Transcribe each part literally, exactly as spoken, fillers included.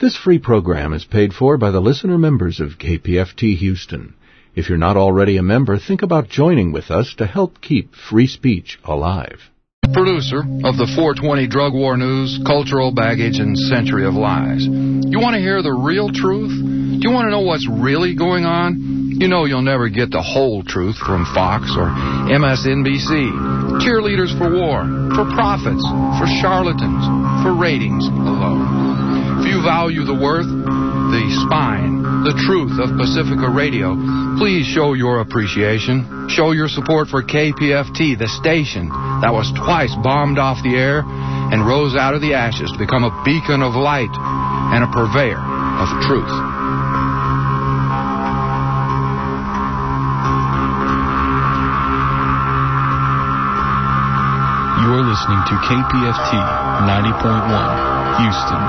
This free program is paid for by the listener members of K P F T Houston. If you're not already a member, think about joining with us to help keep free speech alive. Producer of the four twenty Drug War News, Cultural Baggage, and Century of Lies. You want to hear the real truth? Do you want to know what's really going on? You know you'll never get the whole truth from Fox or M S N B C. Cheerleaders for war, for profits, for charlatans, for ratings alone. If you value the worth, the spine, the truth of Pacifica Radio, please show your appreciation. Show your support for K P F T, the station that was twice bombed off the air and rose out of the ashes to become a beacon of light and a purveyor of truth. You're listening to K P F T ninety point one, Houston.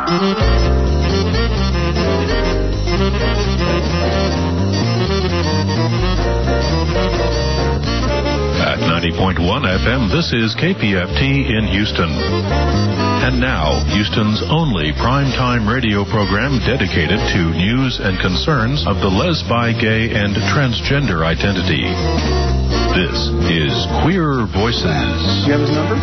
At ninety point one F M, this is K P F T in Houston. And now, Houston's only primetime radio program dedicated to news and concerns of the lesbi, gay, and transgender identity. This is Queer Voices. Do you have his number?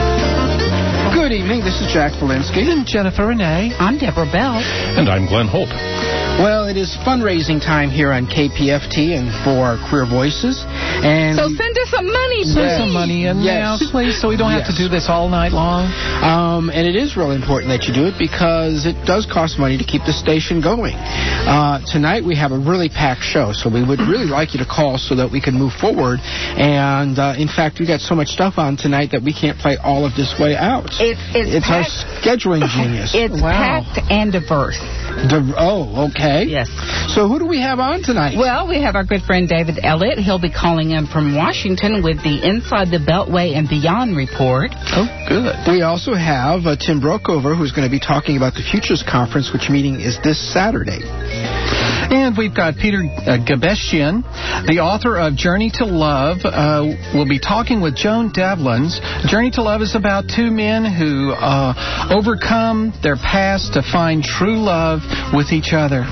Good evening, this is Jack Valinsky. And Jennifer Renee. I'm Deborah Bell. And I'm Glenn Holt. Well, it is fundraising time here on K P F T and for Queer Voices. And so send us some money, please. Send some money in now, yes. please, so we don't yes. have to do this all night long. Um, and it is really important that you do it because it does cost money to keep the station going. Uh, tonight we have a really packed show, so we would really like you to call so that we can move forward. And, uh, in fact, we got so much stuff on tonight that we can't play all of this way out. It's, it's, it's our scheduling genius. It's wow. packed and diverse. Div- oh, okay. Yes. So who do we have on tonight? Well, we have our good friend David Elliott. He'll be calling in from Washington with the Inside the Beltway and Beyond report. Oh, good. We also have uh, Tim Brokover, who's going to be talking about the Futures Conference, which meeting is this Saturday. And we've got Peter uh, Gabeshian, the author of Journey to Love. Uh, will be talking with Joan Devlins. Journey to Love is about two men who uh, overcome their past to find true love with each other.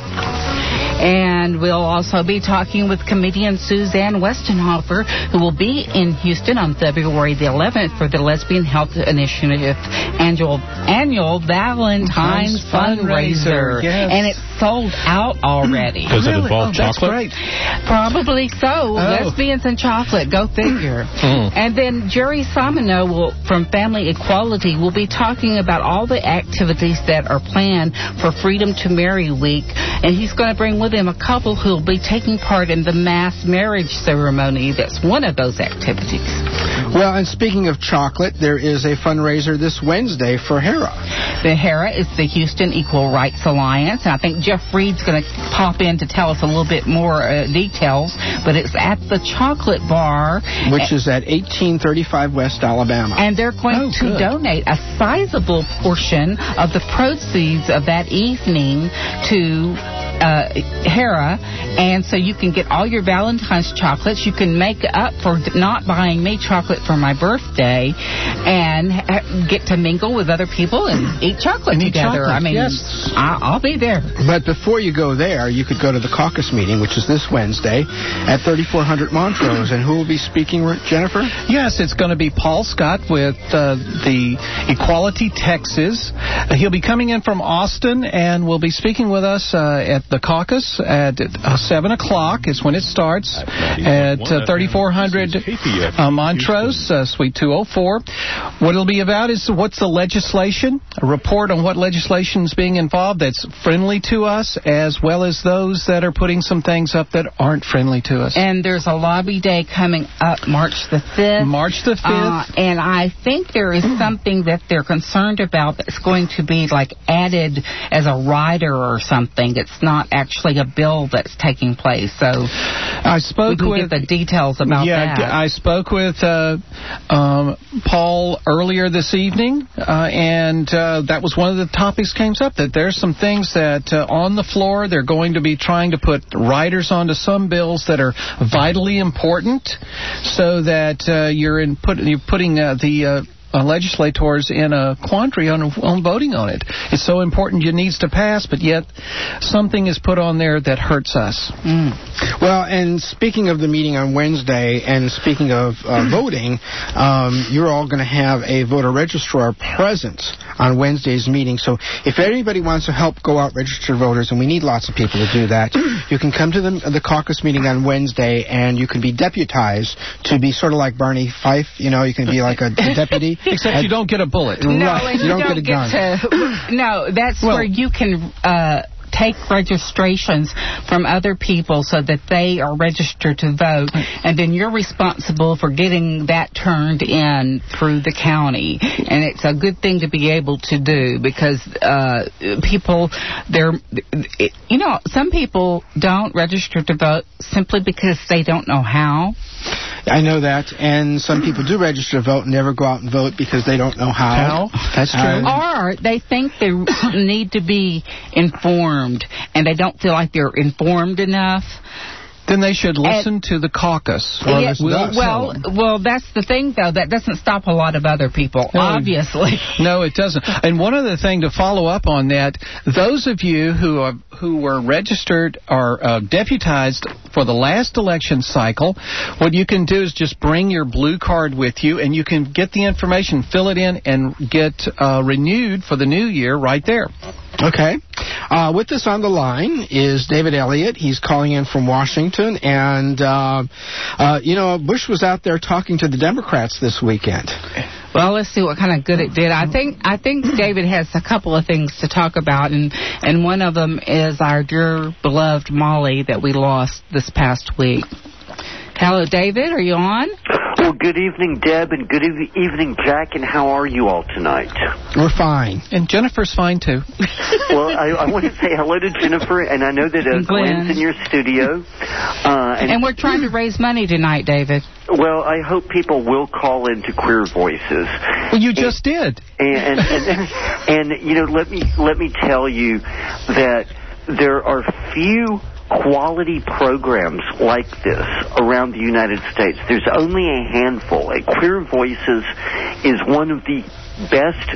And we'll also be talking with comedian Suzanne Westenhofer, who will be in Houston on February the eleventh for the Lesbian Health Initiative annual, annual Valentine's fundraiser. Yes. And it's sold out already. Does it Really? involve oh, that's chocolate? Great. Probably so. Oh. Lesbians and chocolate. Go figure. Mm. And then Jerry Simoneau will, from Family Equality will be talking about all the activities that are planned for Freedom to Marry Week. And he's going to bring with him a couple who will be taking part in the mass marriage ceremony. That's one of those activities. Well, and speaking of chocolate, there is a fundraiser this Wednesday for HERA. The HERA is the Houston Equal Rights Alliance, and I think Jeff Reed's going to pop in to tell us a little bit more uh, details, but it's at the Chocolate Bar. Which is at eighteen thirty-five West Alabama. And they're going Oh, to good. donate a sizable portion of the proceeds of that evening to uh, HERA, and so you can get all your Valentine's chocolates. You can make up for not buying me chocolate for my birthday and ha- get to mingle with other people and eat chocolate And eat together. chocolate, I mean, yes. I- I'll be there. But before you go there, you could go to the caucus meeting, which is this Wednesday, at thirty-four hundred Montrose. And who will be speaking, Jennifer? Yes, it's going to be Paul Scott with uh, the Equality Texas. Uh, he'll be coming in from Austin and will be speaking with us uh, at the caucus at uh, seven o'clock is when it starts at uh, thirty-four hundred uh, Montrose, uh, Suite two oh four. What it'll be about is what's the legislation, a report on what legislation is being involved that's friendly to us, as well as those that are putting some things up that aren't friendly to us. And there's a lobby day coming up March the fifth. March the fifth. Uh, and I think there is something that they're concerned about that's going to be like added as a rider or something. It's not actually a bill that's taking place. So I spoke we can with get the details about yeah, that. I spoke with uh, um, Paul earlier this evening, uh, and uh, that was one of the topics came up, that there's some things that uh, on the floor they're going to be trying to put riders onto some bills that are vitally important, so that uh, you're in put, you're putting uh, the uh, uh, legislators in a quandary on, on voting on it. It's so important it needs to pass, but yet something is put on there that hurts us. Mm. Well, and speaking of the meeting on Wednesday, and speaking of uh, voting, um, you're all going to have a voter registrar present on Wednesday's meeting. So if anybody wants to help go out register voters, and we need lots of people to do that, you can come to the, the caucus meeting on Wednesday, and you can be deputized to be sort of like Barney Fife. You know, you can be like a, a deputy. Except and, you don't get a bullet. No, right, and you, you don't, don't get a get gun. to... No, that's Well, where you can... Uh, take registrations from other people so that they are registered to vote, and then you're responsible for getting that turned in through the county. And it's a good thing to be able to do, because uh, people, they're, you know, some people don't register to vote simply because they don't know how. I know that, and some people do register to vote and never go out and vote because they don't know how. How? That's true. Uh, Or they think they need to be informed, and they don't feel like they're informed enough. Then they should listen to the caucus. Well, Yeah, listen to us. well, well, that's the thing, though. That doesn't stop a lot of other people, No. obviously. No, it doesn't. And one other thing to follow up on that, those of you who are, who were registered or uh, deputized for the last election cycle, what you can do is just bring your blue card with you, and you can get the information, fill it in, and get uh, renewed for the new year right there. Okay. Uh, with us on the line is David Elliott. He's calling in from Washington. And, uh, uh, you know, Bush was out there talking to the Democrats this weekend. Well, let's see what kind of good it did. I think I think David has a couple of things to talk about, and, and one of them is our dear beloved Molly that we lost this past week. Hello, David. Are you on? Well, good evening, Deb, and good ev- evening, Jack, and how are you all tonight? We're fine. And Jennifer's fine, too. Well, I, I want to say hello to Jennifer, and I know that uh, Glenn. Glenn's in your studio. Uh, and, And we're trying to raise money tonight, David. well, I hope people will call into Queer Voices. Well, you just did. And, and, and, and, you know, let me let me tell you that there are few quality programs like this around the United States. There's only a handful. And Queer Voices is one of the best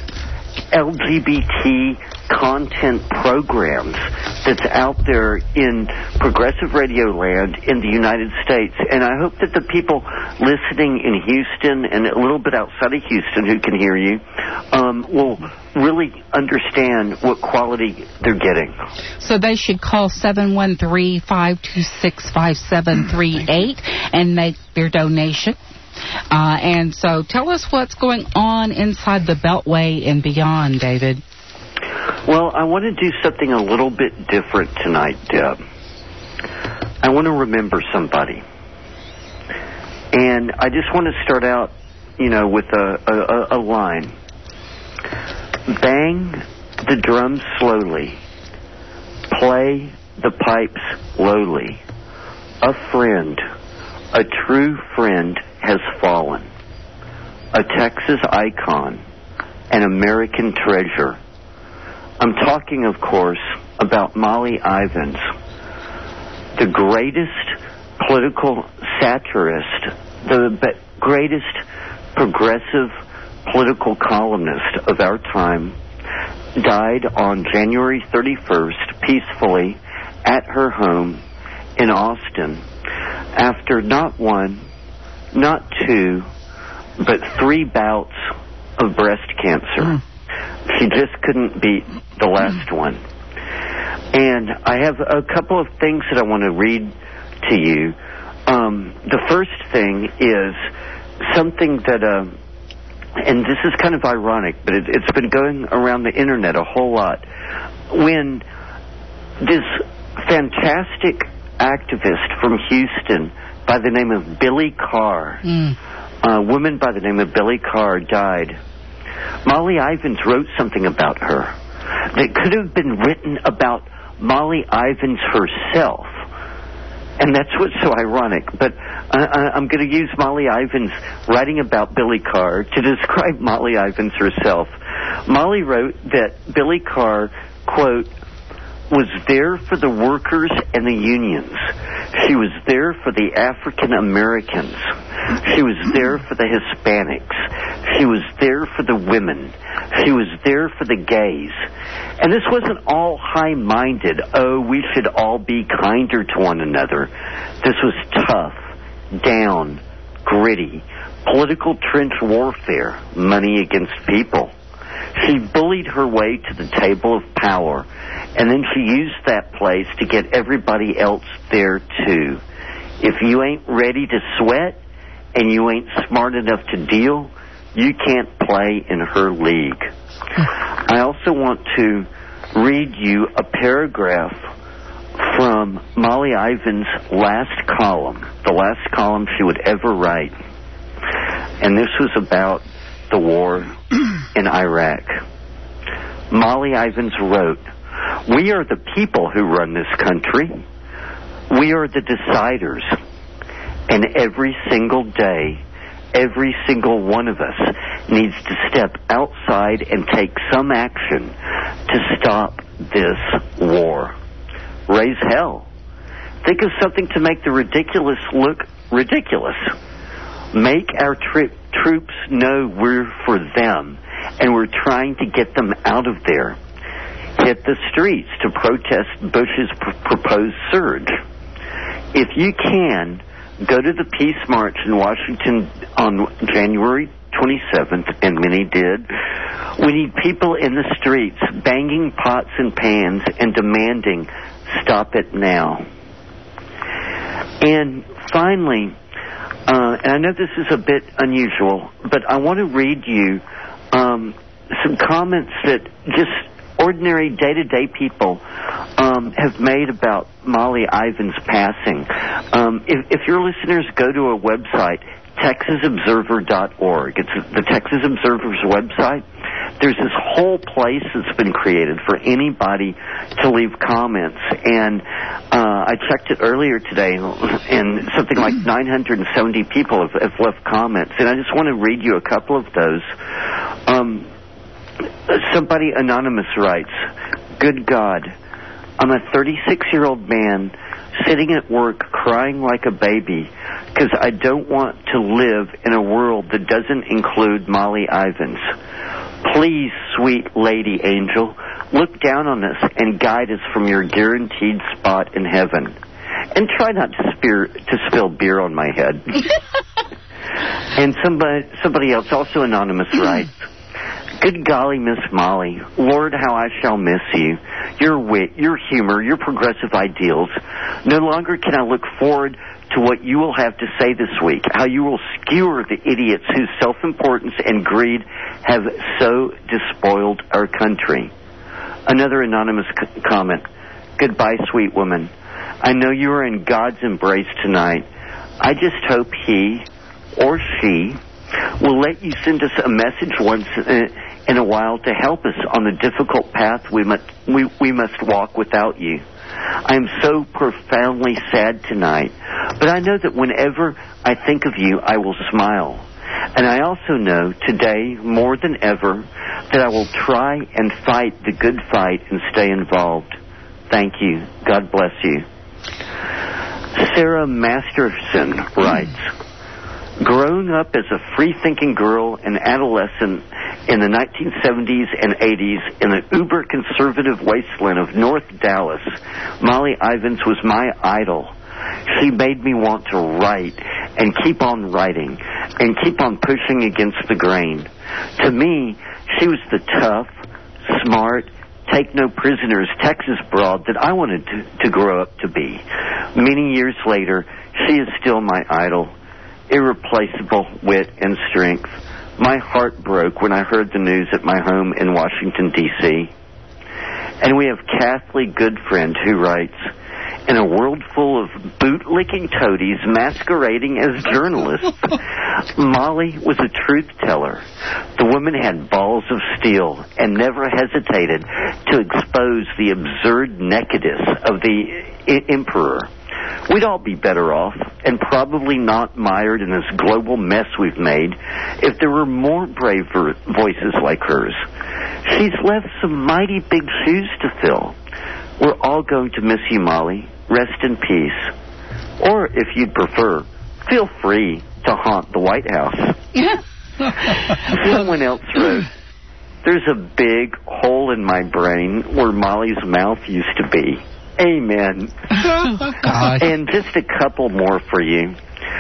L G B T content programs that's out there in progressive radio land in the United States. And I hope that the people listening in Houston and a little bit outside of Houston who can hear you um, will really understand what quality they're getting. So they should call seven one three, five two six, five seven three eight and make their donation. Uh, and so tell us what's going on inside the Beltway and beyond, David. Well, I want to do something a little bit different tonight, Deb. I want to remember somebody. And I just want to start out, you know, with a, a, a line. Bang the drums slowly. Play the pipes lowly. A friend, a true friend has fallen. A Texas icon, an American treasure. I'm talking, of course, about Molly Ivins, the greatest political satirist, the be- greatest progressive political columnist of our time, died on January thirty-first, peacefully, at her home in Austin, after not one, not two, but three bouts of breast cancer. Mm. She just couldn't beat the last one. And I have a couple of things that I want to read to you. Um, the first thing is something that, uh, and this is kind of ironic, but it, it's been going around the internet a whole lot. When this fantastic activist from Houston by the name of Billy Carr, mm. a woman by the name of Billy Carr died, Molly Ivins wrote something about her that could have been written about Molly Ivins herself. And that's what's so ironic. But I, I'm going to use Molly Ivins writing about Billy Carr to describe Molly Ivins herself. Molly wrote that Billy Carr, quote, was there for the workers and the unions. She was there for the African Americans. She was there for the Hispanics. She was there for the women. She was there for the gays. And this wasn't all high-minded, oh, we should all be kinder to one another. This was tough, down, gritty, political trench warfare, money against people. She bullied her way to the table of power, and then she used that place to get everybody else there too. If you ain't ready to sweat and you ain't smart enough to deal, you can't play in her league. I also want to read you a paragraph from Molly Ivins' last column, the last column she would ever write. And this was about the war in Iraq. Molly Ivins wrote, "We are the people who run this country. We are the deciders. And every single day, every single one of us needs to step outside and take some action to stop this war. Raise hell. Think of something to make the ridiculous look ridiculous. Make our tri- troops know we're for them, and we're trying to get them out of there. Hit the streets to protest Bush's pr- proposed surge. If you can, go to the Peace March in Washington on January twenty-seventh, and many did. We need people in the streets banging pots and pans and demanding, stop it now." And finally, uh, and I know this is a bit unusual, but I want to read you um, some comments that just ordinary day-to-day people um, have made about Molly Ivins' passing. Um, if, if your listeners go to a website, texas observer dot org, it's the Texas Observer's website, there's this whole place that's been created for anybody to leave comments. And uh, I checked it earlier today, and something like nine hundred seventy people have, have left comments. And I just want to read you a couple of those. Um, somebody anonymous writes, "Good God, I'm a thirty-six-year-old man sitting at work crying like a baby because I don't want to live in a world that doesn't include Molly Ivins. Please, sweet lady angel, look down on us and guide us from your guaranteed spot in heaven. And try not to, spear, to spill beer on my head." And somebody, somebody else, also anonymous, writes, "Good golly, Miss Molly, Lord, how I shall miss you. Your wit, your humor, your progressive ideals. No longer can I look forward to what you will have to say this week, how you will skewer the idiots whose self-importance and greed have so despoiled our country." Another anonymous c- comment, "Goodbye, sweet woman. I know you are in God's embrace tonight. I just hope he or she will let you send us a message once in a while to help us on the difficult path we must, we, we must walk without you. I am so profoundly sad tonight, but I know that whenever I think of you, I will smile. And I also know today, more than ever, that I will try and fight the good fight and stay involved. Thank you. God bless you." Sarah Masterson writes, "Grown up as a free-thinking girl and adolescent in the nineteen seventies and eighties in the uber-conservative wasteland of North Dallas, Molly Ivins was my idol. She made me want to write and keep on writing and keep on pushing against the grain. To me, she was the tough, smart, take-no-prisoners Texas broad that I wanted to, to grow up to be. Many years later, she is still my idol. Irreplaceable wit and strength. My heart broke when I heard the news at my home in Washington, D C And we have Kathleen Goodfriend who writes, "In a world full of boot-licking toadies masquerading as journalists, Molly was a truth teller. The woman had balls of steel and never hesitated to expose the absurd nakedness of the I- emperor. We'd all be better off, and probably not mired in this global mess we've made, if there were more brave voices like hers. She's left some mighty big shoes to fill. We're all going to miss you, Molly. Rest in peace. Or, if you'd prefer, feel free to haunt the White House. Someone else wrote, there's a big hole in my brain where Molly's mouth used to be. Amen. And just a couple more for you.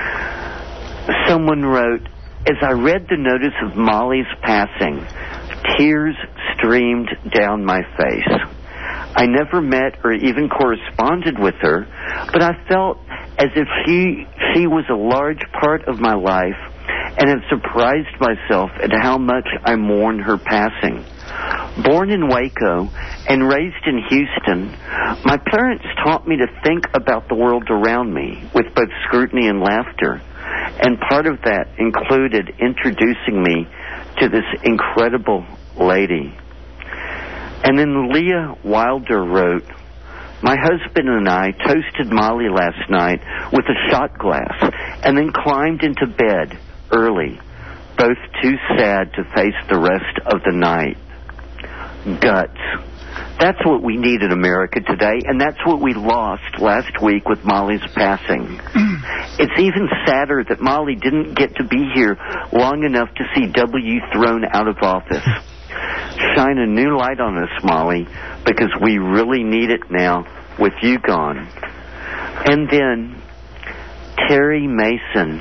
Someone wrote, as I read the notice of Molly's passing, tears streamed down my face. I never met or even corresponded with her, but I felt as if she she was a large part of my life, and have surprised myself at how much I mourn her passing. Born in Waco and raised in Houston, my parents taught me to think about the world around me with both scrutiny and laughter, and part of that included introducing me to this incredible lady. And then Leah Wilder wrote, my husband and I toasted Molly last night with a shot glass and then climbed into bed early, both too sad to face the rest of the night. Guts. That's what we need in America today, and that's what we lost last week with Molly's passing. It's even sadder that Molly didn't get to be here long enough to see W thrown out of office. Shine a new light on us, Molly, because we really need it now with you gone. And then, Terry Mason.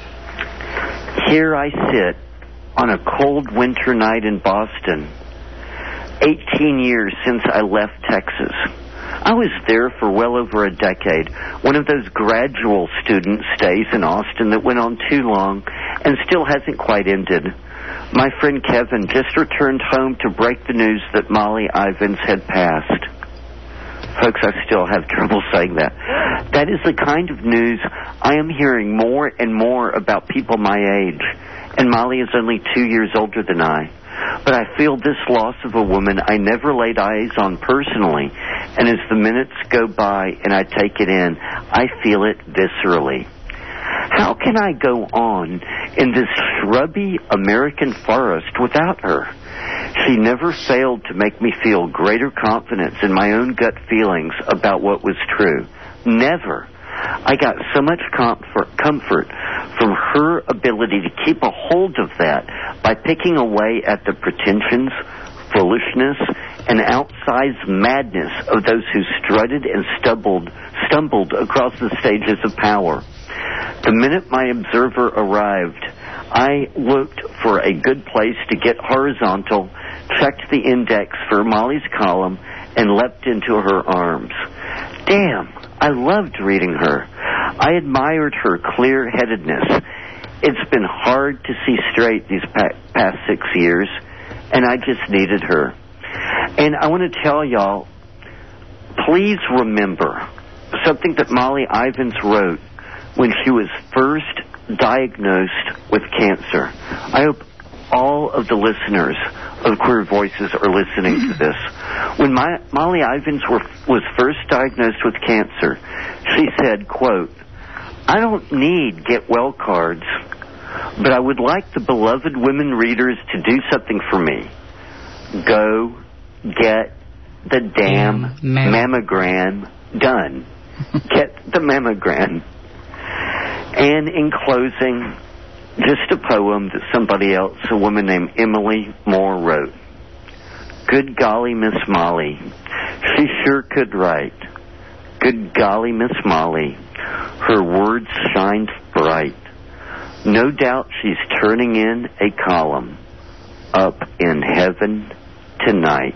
Here I sit on a cold winter night in Boston, eighteen years since I left Texas. I was there for well over a decade, one of those gradual student stays in Austin that went on too long and still hasn't quite ended. My friend Kevin just returned home to break the news that Molly Ivins had passed. Folks, I still have trouble saying that. That is the kind of news I am hearing more and more about people my age. And Molly is only two years older than I. But I feel this loss of a woman I never laid eyes on personally. And as the minutes go by and I take it in, I feel it viscerally. How can I go on in this shrubby American forest without her? She never failed to make me feel greater confidence in my own gut feelings about what was true. Never. I got so much comfort, comfort from her ability to keep a hold of that by picking away at the pretensions, foolishness, and outsized madness of those who strutted and stumbled, stumbled across the stages of power. The minute my observer arrived, I looked for a good place to get horizontal, checked the index for Molly's column, and leapt into her arms. Damn, I loved reading her. I admired her clear-headedness. It's been hard to see straight these past six years, and I just needed her. And I want to tell y'all, please remember something that Molly Ivins wrote when she was first diagnosed with cancer. I hope all of the listeners of Queer Voices are listening to this. When my, Molly Ivins were, was first diagnosed with cancer, she said, quote, I don't need get well cards, but I would like the beloved women readers to do something for me. Go get the damn mammogram done. Get the mammogram. And in closing, just a poem that somebody else, a woman named Emily Moore, wrote. Good golly, Miss Molly, she sure could write. Good golly, Miss Molly, her words shined bright. No doubt she's turning in a column up in heaven tonight.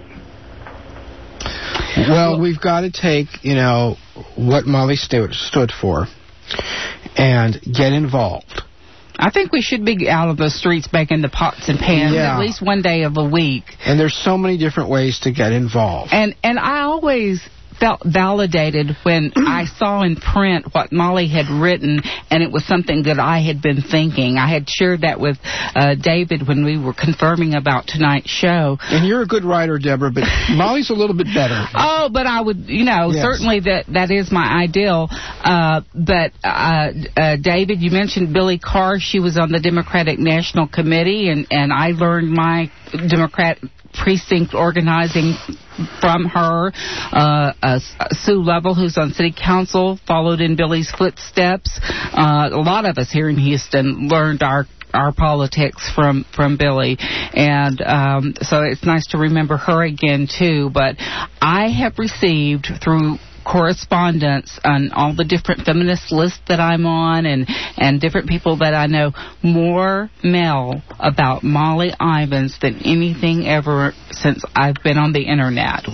Well, we've got to take, you know, what Molly stu- stood for and get involved. I think we should be out of the streets making the pots and pans yeah. at least one day of a week. And there's so many different ways to get involved. And and I always felt validated when I saw in print what Molly had written, and it was something that I had been thinking. I had shared that with uh, David when we were confirming about tonight's show. And you're a good writer, Deborah, but Molly's a little bit better. Oh, but I would, you know, yes. certainly that, that is my ideal. Uh, but, uh, uh, David, you mentioned Billy Carr. She was on the Democratic National Committee, and, and I learned my Democrat precinct organizing from her. Uh, uh, Sue Lovell, who's on city council, followed in Billy's footsteps. Uh, a lot of us here in Houston learned our our politics from from Billy, and um, so it's nice to remember her again too. But I have received through correspondence on all the different feminist lists that I'm on, and and different people that I know, more mail about Molly Ivins than anything ever since I've been on the internet.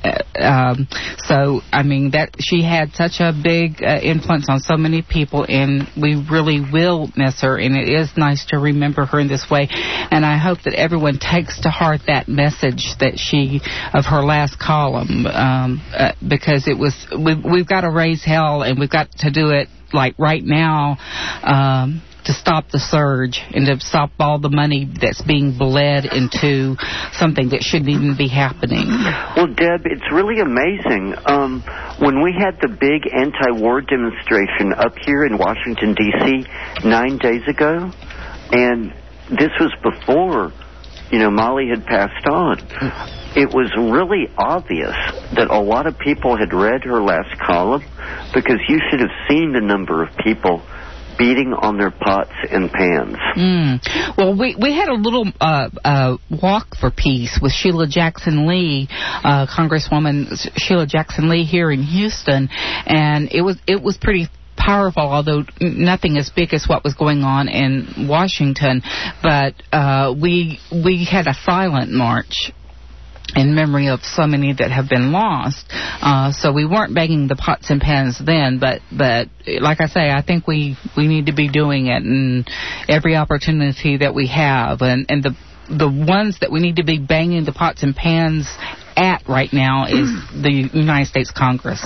Um, so, I mean, that she had such a big uh, influence on so many people, and we really will miss her, and it is nice to remember her in this way. And I hope that everyone takes to heart that message that she, of her last column, um, uh, because it was, we've, we've got to raise hell, and we've got to do it, like, right now, um, to stop the surge and to stop all the money that's being bled into something that shouldn't even be happening. Well, Deb, it's really amazing. Um, when we had the big anti-war demonstration up here in Washington, D C nine days ago, and this was before, you know, Molly had passed on, it was really obvious that a lot of people had read her last column, because you should have seen the number of people beating on their pots and pans. Mm. Well, we we had a little uh, uh, walk for peace with Sheila Jackson Lee, uh, Congresswoman Sheila Jackson Lee here in Houston, and it was it was pretty powerful, although nothing as big as what was going on in Washington. But uh, we we had a silent march in memory of so many that have been lost. Uh, so we weren't banging the pots and pans then, but but like I say, I think we, we need to be doing it in every opportunity that we have. And, and the the ones that we need to be banging the pots and pans at right now is the United States Congress.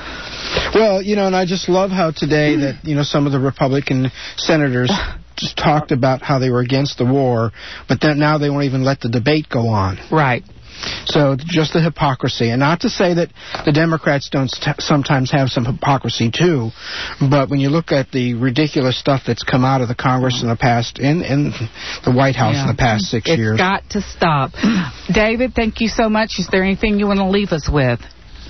Well, you know, and I just love how today that, you know, some of the Republican senators just talked about how they were against the war, but then now they won't even let the debate go on. Right. So just the hypocrisy. And not to say that the Democrats don't st- sometimes have some hypocrisy, too, but when you look at the ridiculous stuff that's come out of the Congress in the past, in, in the White House yeah. in the past six it's years. It's got to stop. David, thank you so much. Is there anything you want to leave us with?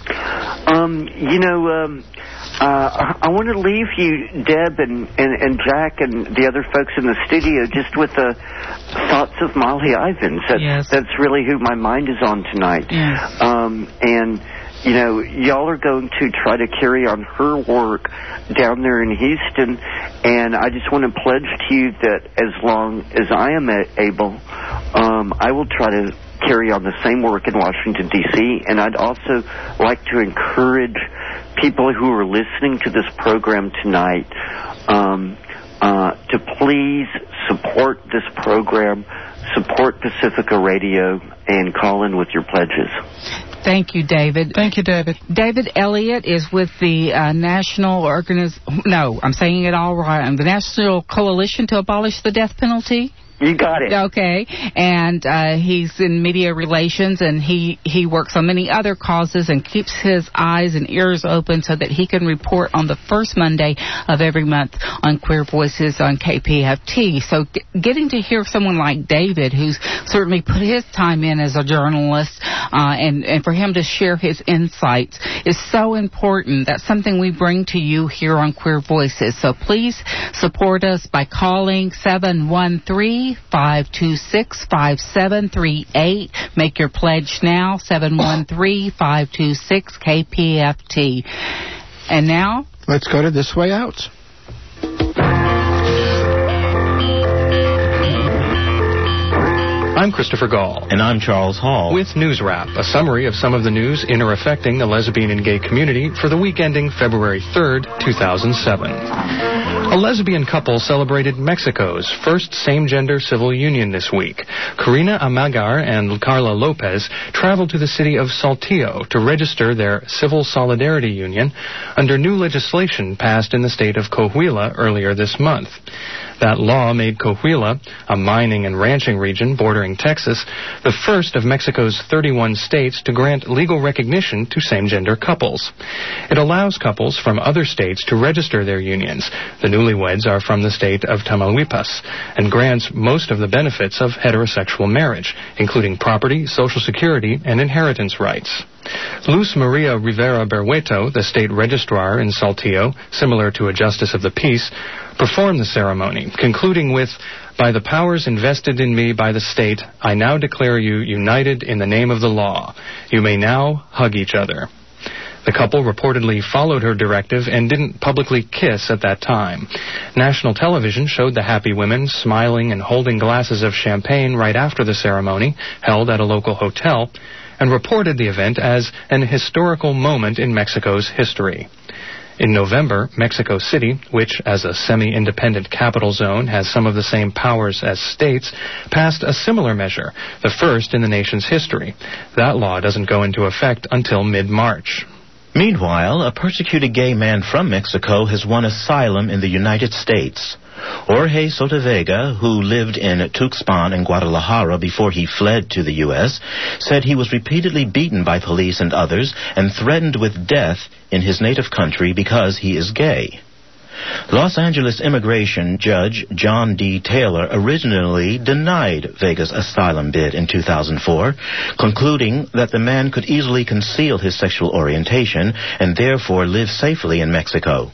Um, you know, um, uh, I want to leave you, Deb and, and, and Jack and the other folks in the studio, just with the thoughts of Molly Ivins. That, yes. That's really who my mind is on tonight. Yes. Um, and, you know, y'all are going to try to carry on her work down there in Houston, and I just want to pledge to you that as long as I am able, um, I will try to carry on the same work in Washington, D C, and I'd also like to encourage people who are listening to this program tonight um, uh, to please support this program, support Pacifica Radio, and call in with your pledges. Thank you, David. Thank you, David. David Elliott is with the uh, National Organiz... No, I'm saying it all right. The National Coalition to Abolish the Death Penalty. You got it. Okay. And uh, he's in media relations, and he, he works on many other causes and keeps his eyes and ears open so that he can report on the first Monday of every month on Queer Voices on K P F T. So g- getting to hear someone like David, who's certainly put his time in as a journalist, uh, and, and for him to share his insights is so important. That's something we bring to you here on Queer Voices. So please support us by calling seven one three, five two six, five seven three eight. Make your pledge now, seven one three, five two six, K P F T. And now, let's go to This Way Out. I'm Christopher Gall. And I'm Charles Hall. With News Wrap, a summary of some of the news in or affecting the lesbian and gay community for the week ending February third, two thousand seven. A lesbian couple celebrated Mexico's first same-gender civil union this week. Karina Amagar and Carla Lopez traveled to the city of Saltillo to register their civil solidarity union under new legislation passed in the state of Coahuila earlier this month. That law made Coahuila, a mining and ranching region bordering Texas, the first of Mexico's thirty-one states to grant legal recognition to same-gender couples. It allows couples from other states to register their unions. The new newlyweds are from the state of Tamaulipas and grants most of the benefits of heterosexual marriage, including property, Social Security, and inheritance rights. Luz Maria Rivera Berrueto, the state registrar in Saltillo, similar to a justice of the peace, performed the ceremony, concluding with, "By the powers invested in me by the state, I now declare you united in the name of the law. You may now hug each other." The couple reportedly followed her directive and didn't publicly kiss at that time. National television showed the happy women smiling and holding glasses of champagne right after the ceremony, held at a local hotel, and reported the event as an historical moment in Mexico's history. In November, Mexico City, which as a semi-independent capital zone has some of the same powers as states, passed a similar measure, the first in the nation's history. That law doesn't go into effect until mid-March. Meanwhile, a persecuted gay man from Mexico has won asylum in the United States. Jorge Sotavega, who lived in Tuxpan and Guadalajara before he fled to the U S, said he was repeatedly beaten by police and others and threatened with death in his native country because he is gay. Los Angeles immigration judge John D. Taylor originally denied Vega's asylum bid in two thousand four, concluding that the man could easily conceal his sexual orientation and therefore live safely in Mexico.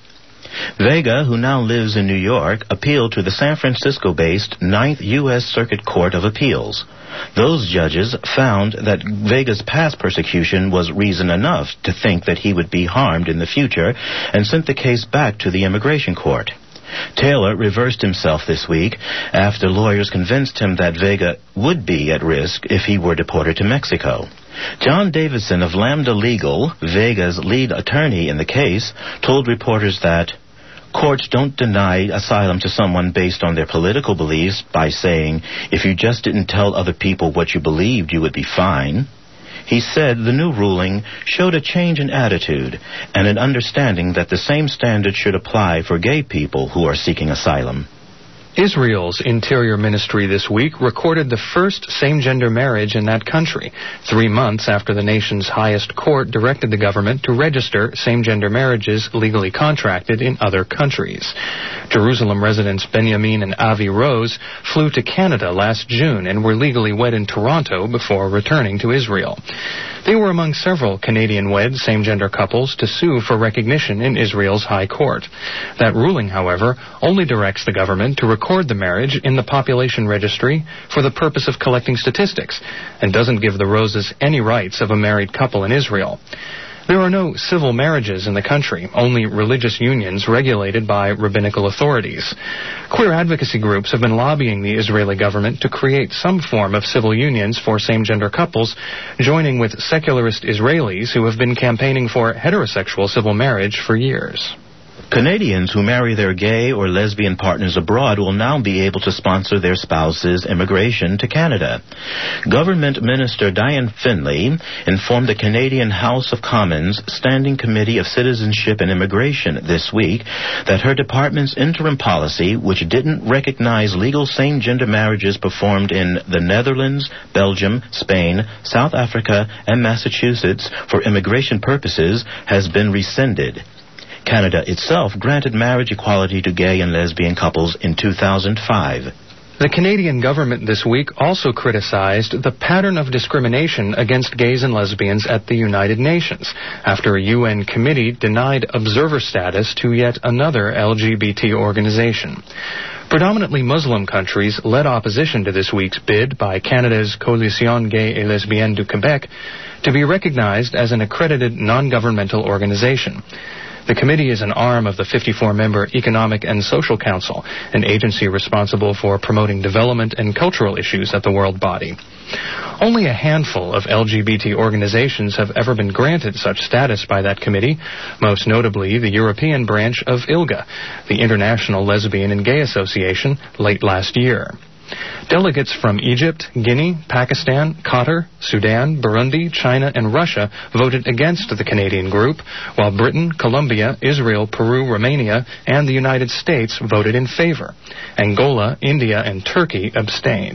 Vega, who now lives in New York, appealed to the San Francisco-based Ninth U S Circuit Court of Appeals. Those judges found that Vega's past persecution was reason enough to think that he would be harmed in the future and sent the case back to the immigration court. Taylor reversed himself this week after lawyers convinced him that Vega would be at risk if he were deported to Mexico. John Davidson of Lambda Legal, Vega's lead attorney in the case, told reporters that courts don't deny asylum to someone based on their political beliefs by saying, if you just didn't tell other people what you believed, you would be fine. He said the new ruling showed a change in attitude and an understanding that the same standard should apply for gay people who are seeking asylum. Israel's Interior Ministry this week recorded the first same-gender marriage in that country, three months after the nation's highest court directed the government to register same-gender marriages legally contracted in other countries. Jerusalem residents Benjamin and Avi Rose flew to Canada last June and were legally wed in Toronto before returning to Israel. They were among several Canadian-wed same-gender couples to sue for recognition in Israel's High Court. That ruling, however, only directs the government to record the marriage in the population registry for the purpose of collecting statistics and doesn't give the Roses any rights of a married couple in Israel. There are no civil marriages in the country, only religious unions regulated by rabbinical authorities. Queer advocacy groups have been lobbying the Israeli government to create some form of civil unions for same-gender couples, joining with secularist Israelis who have been campaigning for heterosexual civil marriage for years. Canadians who marry their gay or lesbian partners abroad will now be able to sponsor their spouse's immigration to Canada. Government Minister Dianne Finley informed the Canadian House of Commons Standing Committee of Citizenship and Immigration this week that her department's interim policy, which didn't recognize legal same-gender marriages performed in the Netherlands, Belgium, Spain, South Africa, and Massachusetts for immigration purposes, has been rescinded. Canada itself granted marriage equality to gay and lesbian couples in two thousand five. The Canadian government this week also criticized the pattern of discrimination against gays and lesbians at the United Nations after a U N committee denied observer status to yet another L G B T organization. Predominantly Muslim countries led opposition to this week's bid by Canada's Coalition Gay et Lesbienne du Québec to be recognized as an accredited non-governmental organization. The committee is an arm of the fifty-four member Economic and Social Council, an agency responsible for promoting development and cultural issues at the world body. Only a handful of L G B T organizations have ever been granted such status by that committee, most notably the European branch of ILGA, the International Lesbian and Gay Association, late last year. Delegates from Egypt, Guinea, Pakistan, Qatar, Sudan, Burundi, China, and Russia voted against the Canadian group, while Britain, Colombia, Israel, Peru, Romania, and the United States voted in favor. Angola, India, and Turkey abstained.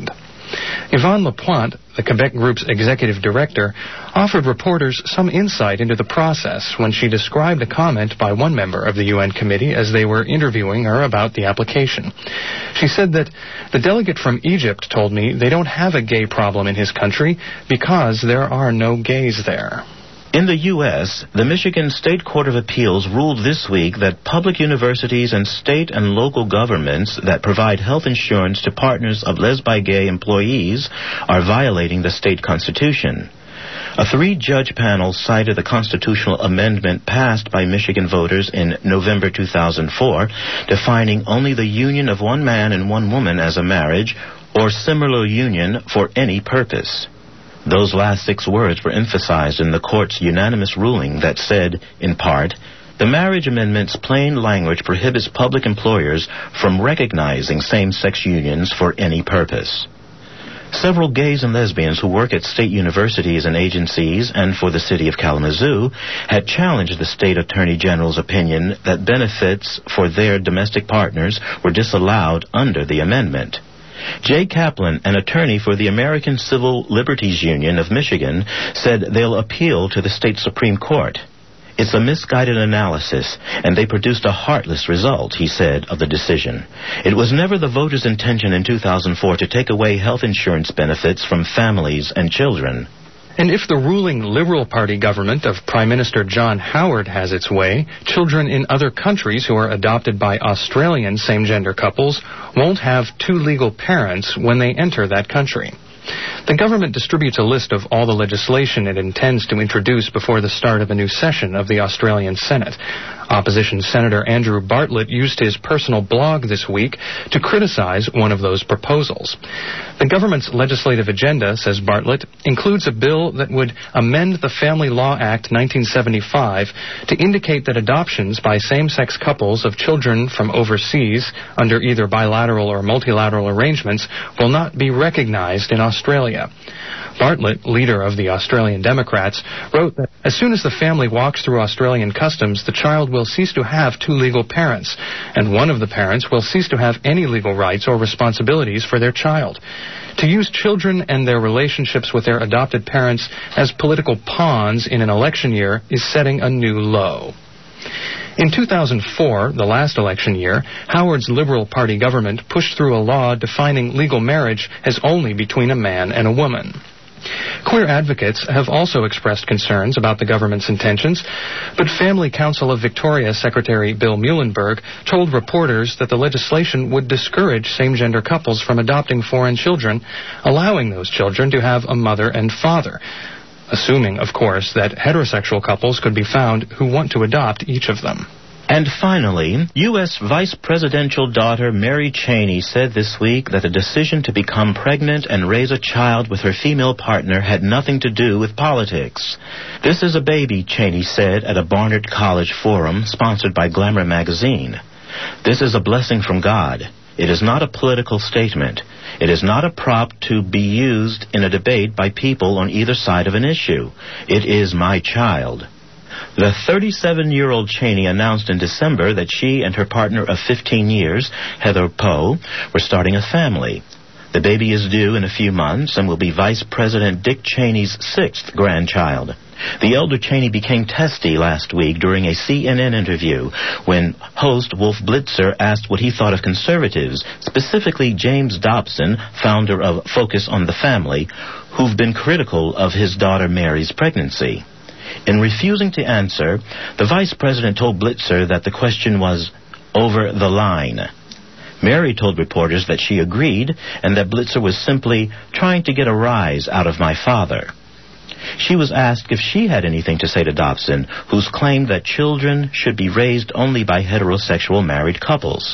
Yvonne Lapointe, the Quebec Group's executive director, offered reporters some insight into the process when she described a comment by one member of the U N committee as they were interviewing her about the application. She said that the delegate from Egypt told me they don't have a gay problem in his country because there are no gays there. In the U S, the Michigan State Court of Appeals ruled this week that public universities and state and local governments that provide health insurance to partners of lesbi-gay employees are violating the state constitution. A three-judge panel cited the constitutional amendment passed by Michigan voters in November two thousand four, defining only the union of one man and one woman as a marriage or similar union for any purpose. Those last six words were emphasized in the court's unanimous ruling that said, in part, the marriage amendment's plain language prohibits public employers from recognizing same-sex unions for any purpose. Several gays and lesbians who work at state universities and agencies and for the city of Kalamazoo had challenged the state attorney general's opinion that benefits for their domestic partners were disallowed under the amendment. Jay Kaplan, an attorney for the American Civil Liberties Union of Michigan, said they'll appeal to the state Supreme Court. It's a misguided analysis, and they produced a heartless result, he said, of the decision. It was never the voters' intention in two thousand four to take away health insurance benefits from families and children. And if the ruling Liberal Party government of Prime Minister John Howard has its way, children in other countries who are adopted by Australian same-gender couples won't have two legal parents when they enter that country. The government distributes a list of all the legislation it intends to introduce before the start of a new session of the Australian Senate. Opposition Senator Andrew Bartlett used his personal blog this week to criticize one of those proposals. The government's legislative agenda, says Bartlett, includes a bill that would amend the Family Law Act nineteen seventy-five to indicate that adoptions by same-sex couples of children from overseas under either bilateral or multilateral arrangements will not be recognized in Australia. Bartlett, leader of the Australian Democrats, wrote that as soon as the family walks through Australian customs, the child will cease to have two legal parents, and one of the parents will cease to have any legal rights or responsibilities for their child. To use children and their relationships with their adopted parents as political pawns in an election year is setting a new low. In two thousand four, the last election year, Howard's Liberal Party government pushed through a law defining legal marriage as only between a man and a woman. Queer advocates have also expressed concerns about the government's intentions, but Family Council of Victoria Secretary Bill Muhlenberg told reporters that the legislation would discourage same-gender couples from adopting foreign children, allowing those children to have a mother and father, assuming, of course, that heterosexual couples could be found who want to adopt each of them. And finally, U S Vice Presidential daughter Mary Cheney said this week that the decision to become pregnant and raise a child with her female partner had nothing to do with politics. This is a baby, Cheney said at a Barnard College forum sponsored by Glamour magazine. This is a blessing from God. It is not a political statement. It is not a prop to be used in a debate by people on either side of an issue. It is my child. The thirty-seven-year-old Cheney announced in December that she and her partner of fifteen years, Heather Poe, were starting a family. The baby is due in a few months and will be Vice President Dick Cheney's sixth grandchild. The elder Cheney became testy last week during a C N N interview when host Wolf Blitzer asked what he thought of conservatives, specifically James Dobson, founder of Focus on the Family, who've been critical of his daughter Mary's pregnancy. In refusing to answer, the vice president told Blitzer that the question was over the line. Mary told reporters that she agreed and that Blitzer was simply trying to get a rise out of my father. She was asked if she had anything to say to Dobson, who's claimed that children should be raised only by heterosexual married couples.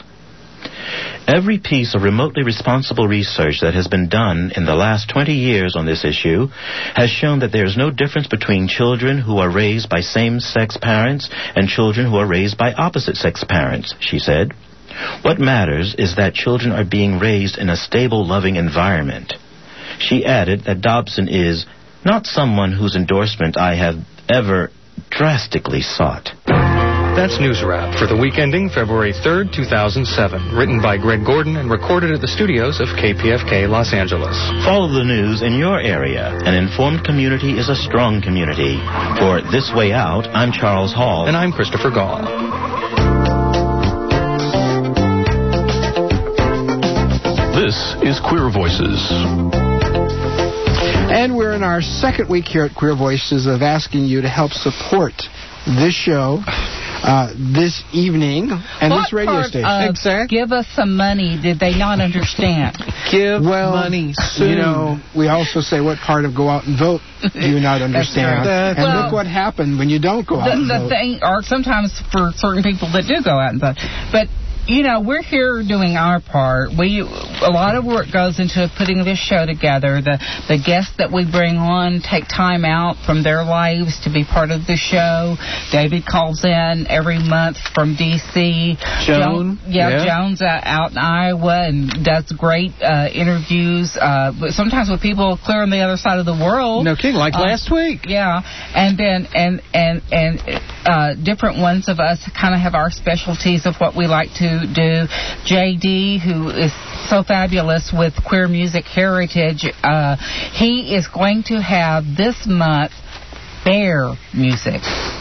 Every piece of remotely responsible research that has been done in the last twenty years on this issue has shown that there is no difference between children who are raised by same-sex parents and children who are raised by opposite-sex parents, she said. What matters is that children are being raised in a stable, loving environment. She added that Dobson is not someone whose endorsement I have ever drastically sought. That's News Wrap for the week ending February third, two thousand seven. Written by Greg Gordon and recorded at the studios of K P F K Los Angeles. Follow the news in your area. An informed community is a strong community. For This Way Out, I'm Charles Hall. And I'm Christopher Gall. This is Queer Voices. And we're in our second week here at Queer Voices of asking you to help support this show uh, this evening and what this radio part station. Of exactly. Give us some money. Did they not understand? Give well, money soon. You know, we also say what part of go out and vote do you not understand? That's and well, look what happened when you don't go out the, and the vote. thing, or sometimes for certain people that do go out and vote. But you know, we're here doing our part. We a lot of work goes into putting this show together. The the guests that we bring on take time out from their lives to be part of the show. David calls in every month from D C Joan, Joan yeah, yeah. Joan's uh, out in Iowa and does great uh, interviews. Uh, but sometimes with people clear on the other side of the world. No kidding, like Uh, last week. Yeah, and then and and and uh, different ones of us kind of have our specialties of what we like to do. J D, who is so fabulous with Queer Music Heritage, uh, he is going to have this month bear music.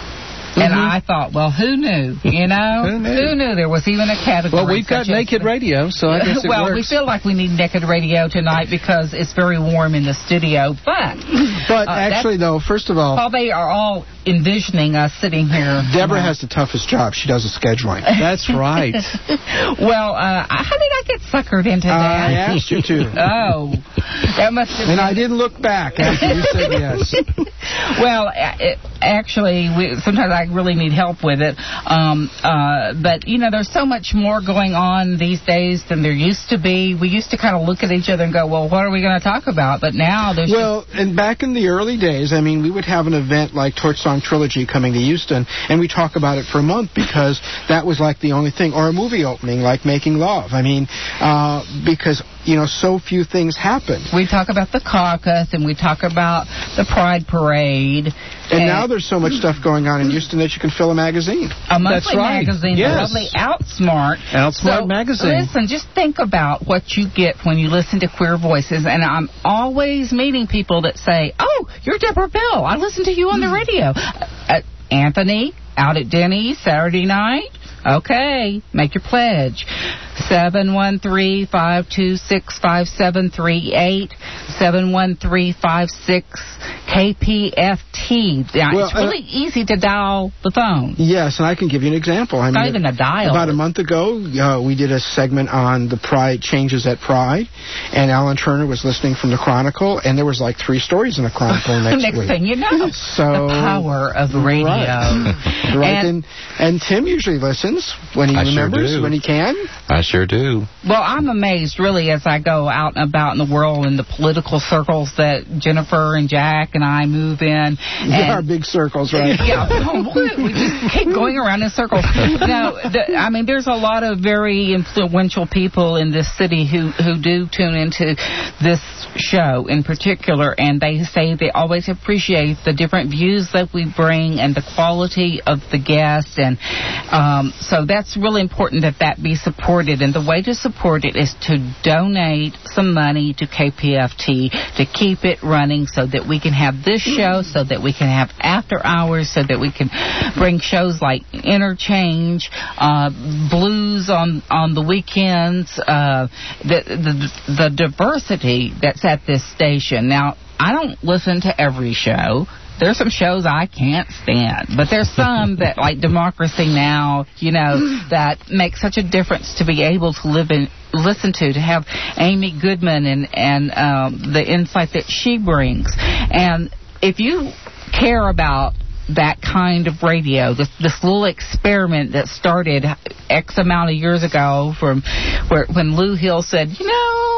And Mm-hmm. I thought, well, who knew? You know, Who knew? who knew there was even a category? Well, we've got such as- naked radio, so I guess it well, works. we feel like we need naked radio tonight because it's very warm in the studio. But, But uh, actually, though, first of all, while they are all envisioning us sitting here, Deborah has the toughest job. She does the scheduling. That's right. well, uh, how did I get suckered into that? I asked you to. Oh, that must have And been... I didn't look back after you said yes. Well, uh, it, actually, we, sometimes I really need help with it. Um, uh, but, you know, there's so much more going on these days than there used to be. We used to kind of look at each other and go, well, what are we going to talk about? But now there's Well, and back in the early days, I mean, we would have an event like Torch Song Trilogy coming to Houston, and we talk about it for a month because that was like the only thing, or a movie opening like Making Love. I mean, uh, because, you know, so few things happen. we talk about the caucus and we talk about the Pride Parade. And, and now there's so much stuff going on in Houston that you can fill a magazine. A monthly That's right. magazine, Yes. the lovely Outsmart. Outsmart so, magazine. Listen, just think about what you get when you listen to Queer Voices. And I'm always meeting people that say, oh, you're Deborah Bell. I listen to you on the radio. Uh, Anthony, out at Denny's Saturday night. Okay, make your pledge. seven one three, five two six, five seven three eight, seven one three, five six, K P F T. Now, Well, it's really uh, easy to dial the phone. Yes, and I can give you an example. I It's mean, not even a dial. About a month ago, uh, we did a segment on the Pride changes at Pride, and Alan Turner was listening from the Chronicle, and there was like three stories in the Chronicle next, Next week. thing you know, So, the power of radio. Right. right. And- And, and Tim usually listens when he I sure remembers, do. when he can. I sure do. Well, I'm amazed, really, as I go out and about in the world in the political circles that Jennifer and Jack and I move in. There And are big circles, right? yeah, we just keep going around in circles. No, the, I mean, there's a lot of very influential people in this city who, who do tune into this show in particular, and they say they always appreciate the different views that we bring and the quality of the guests, and um, so that's really important that that be supported. And the way to support it is to donate some money to K P F T to keep it running so that we can have this show, so that we can have after hours, so that we can bring shows like Interchange, uh, blues on on the weekends, uh, the, the the diversity that's at this station. Now, I don't listen to every show. There's some shows I can't stand, but there's some that, like Democracy Now!, you know, that make such a difference to be able to live in, listen to, to have Amy Goodman and, and um, the insight that she brings. And if you care about that kind of radio, this, this little experiment that started X amount of years ago from where when Lou Hill said, you know,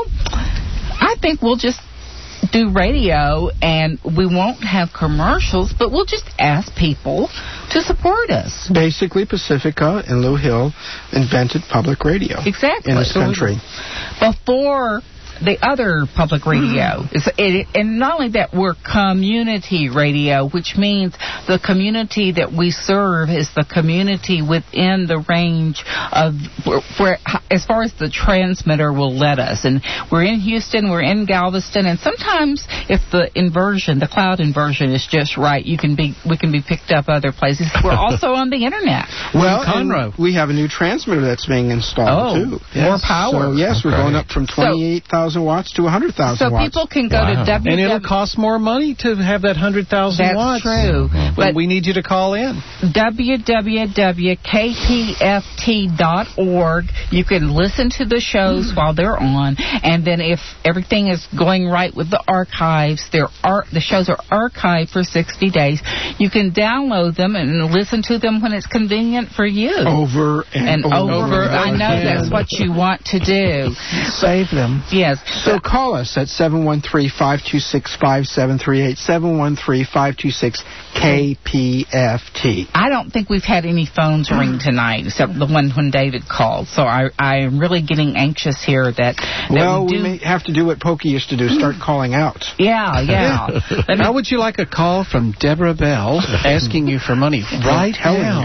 I think we'll just do radio and we won't have commercials, but we'll just ask people to support us. Basically, Pacifica and Lou Hill invented public radio Exactly. in this country. Before the other public radio. It's, it, and not only that, we're community radio, which means the community that we serve is the community within the range of where, where as far as the transmitter will let us. And we're in Houston, we're in Galveston, and sometimes if the inversion, the cloud inversion is just right, you can be we can be picked up other places. We're also on the internet. Well, and we have a new transmitter that's being installed oh, too. Yes. More power. So yes, okay. We're going up from twenty-eight thousand watts to one hundred thousand so watts. So people can go wow. to W W W. And it'll cost more money to have that one hundred thousand watts. That's true. Mm-hmm. But we need you to call in. w w w dot k p f t dot org. You can listen to the shows while they're on, and then if everything is going right with the archives, there are the shows are archived for sixty days. You can download them and listen to them when it's convenient for you. Over and, and over. over. I know that's what you want to do. Save them. Yes. So call us at seven one three, five two six, five seven three eight, seven one three, five two six, K P F T. I don't think we've had any phones ring tonight, except the one when David called. So I, I am really getting anxious here that, that well, we, we may have to do what Pokey used to do, start calling out. Yeah, yeah. How would you like a call from Deborah Bell asking you for money right now?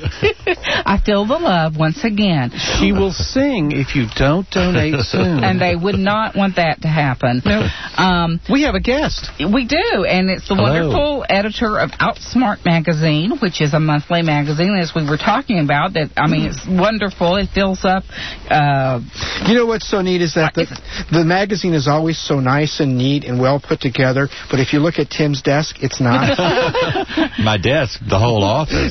I feel the love once again. She will sing if you don't donate soon. And they would not want that to happen. No. Um, we have a guest. We do, and it's the Hello. wonderful editor of Outsmart Magazine, which is a monthly magazine, as we were talking about. That I mean, it's wonderful. It fills up. Uh, you know what's so neat is that the, the magazine is always so nice and neat and well put together, but if you look at Tim's desk, it's not. My desk, the whole office.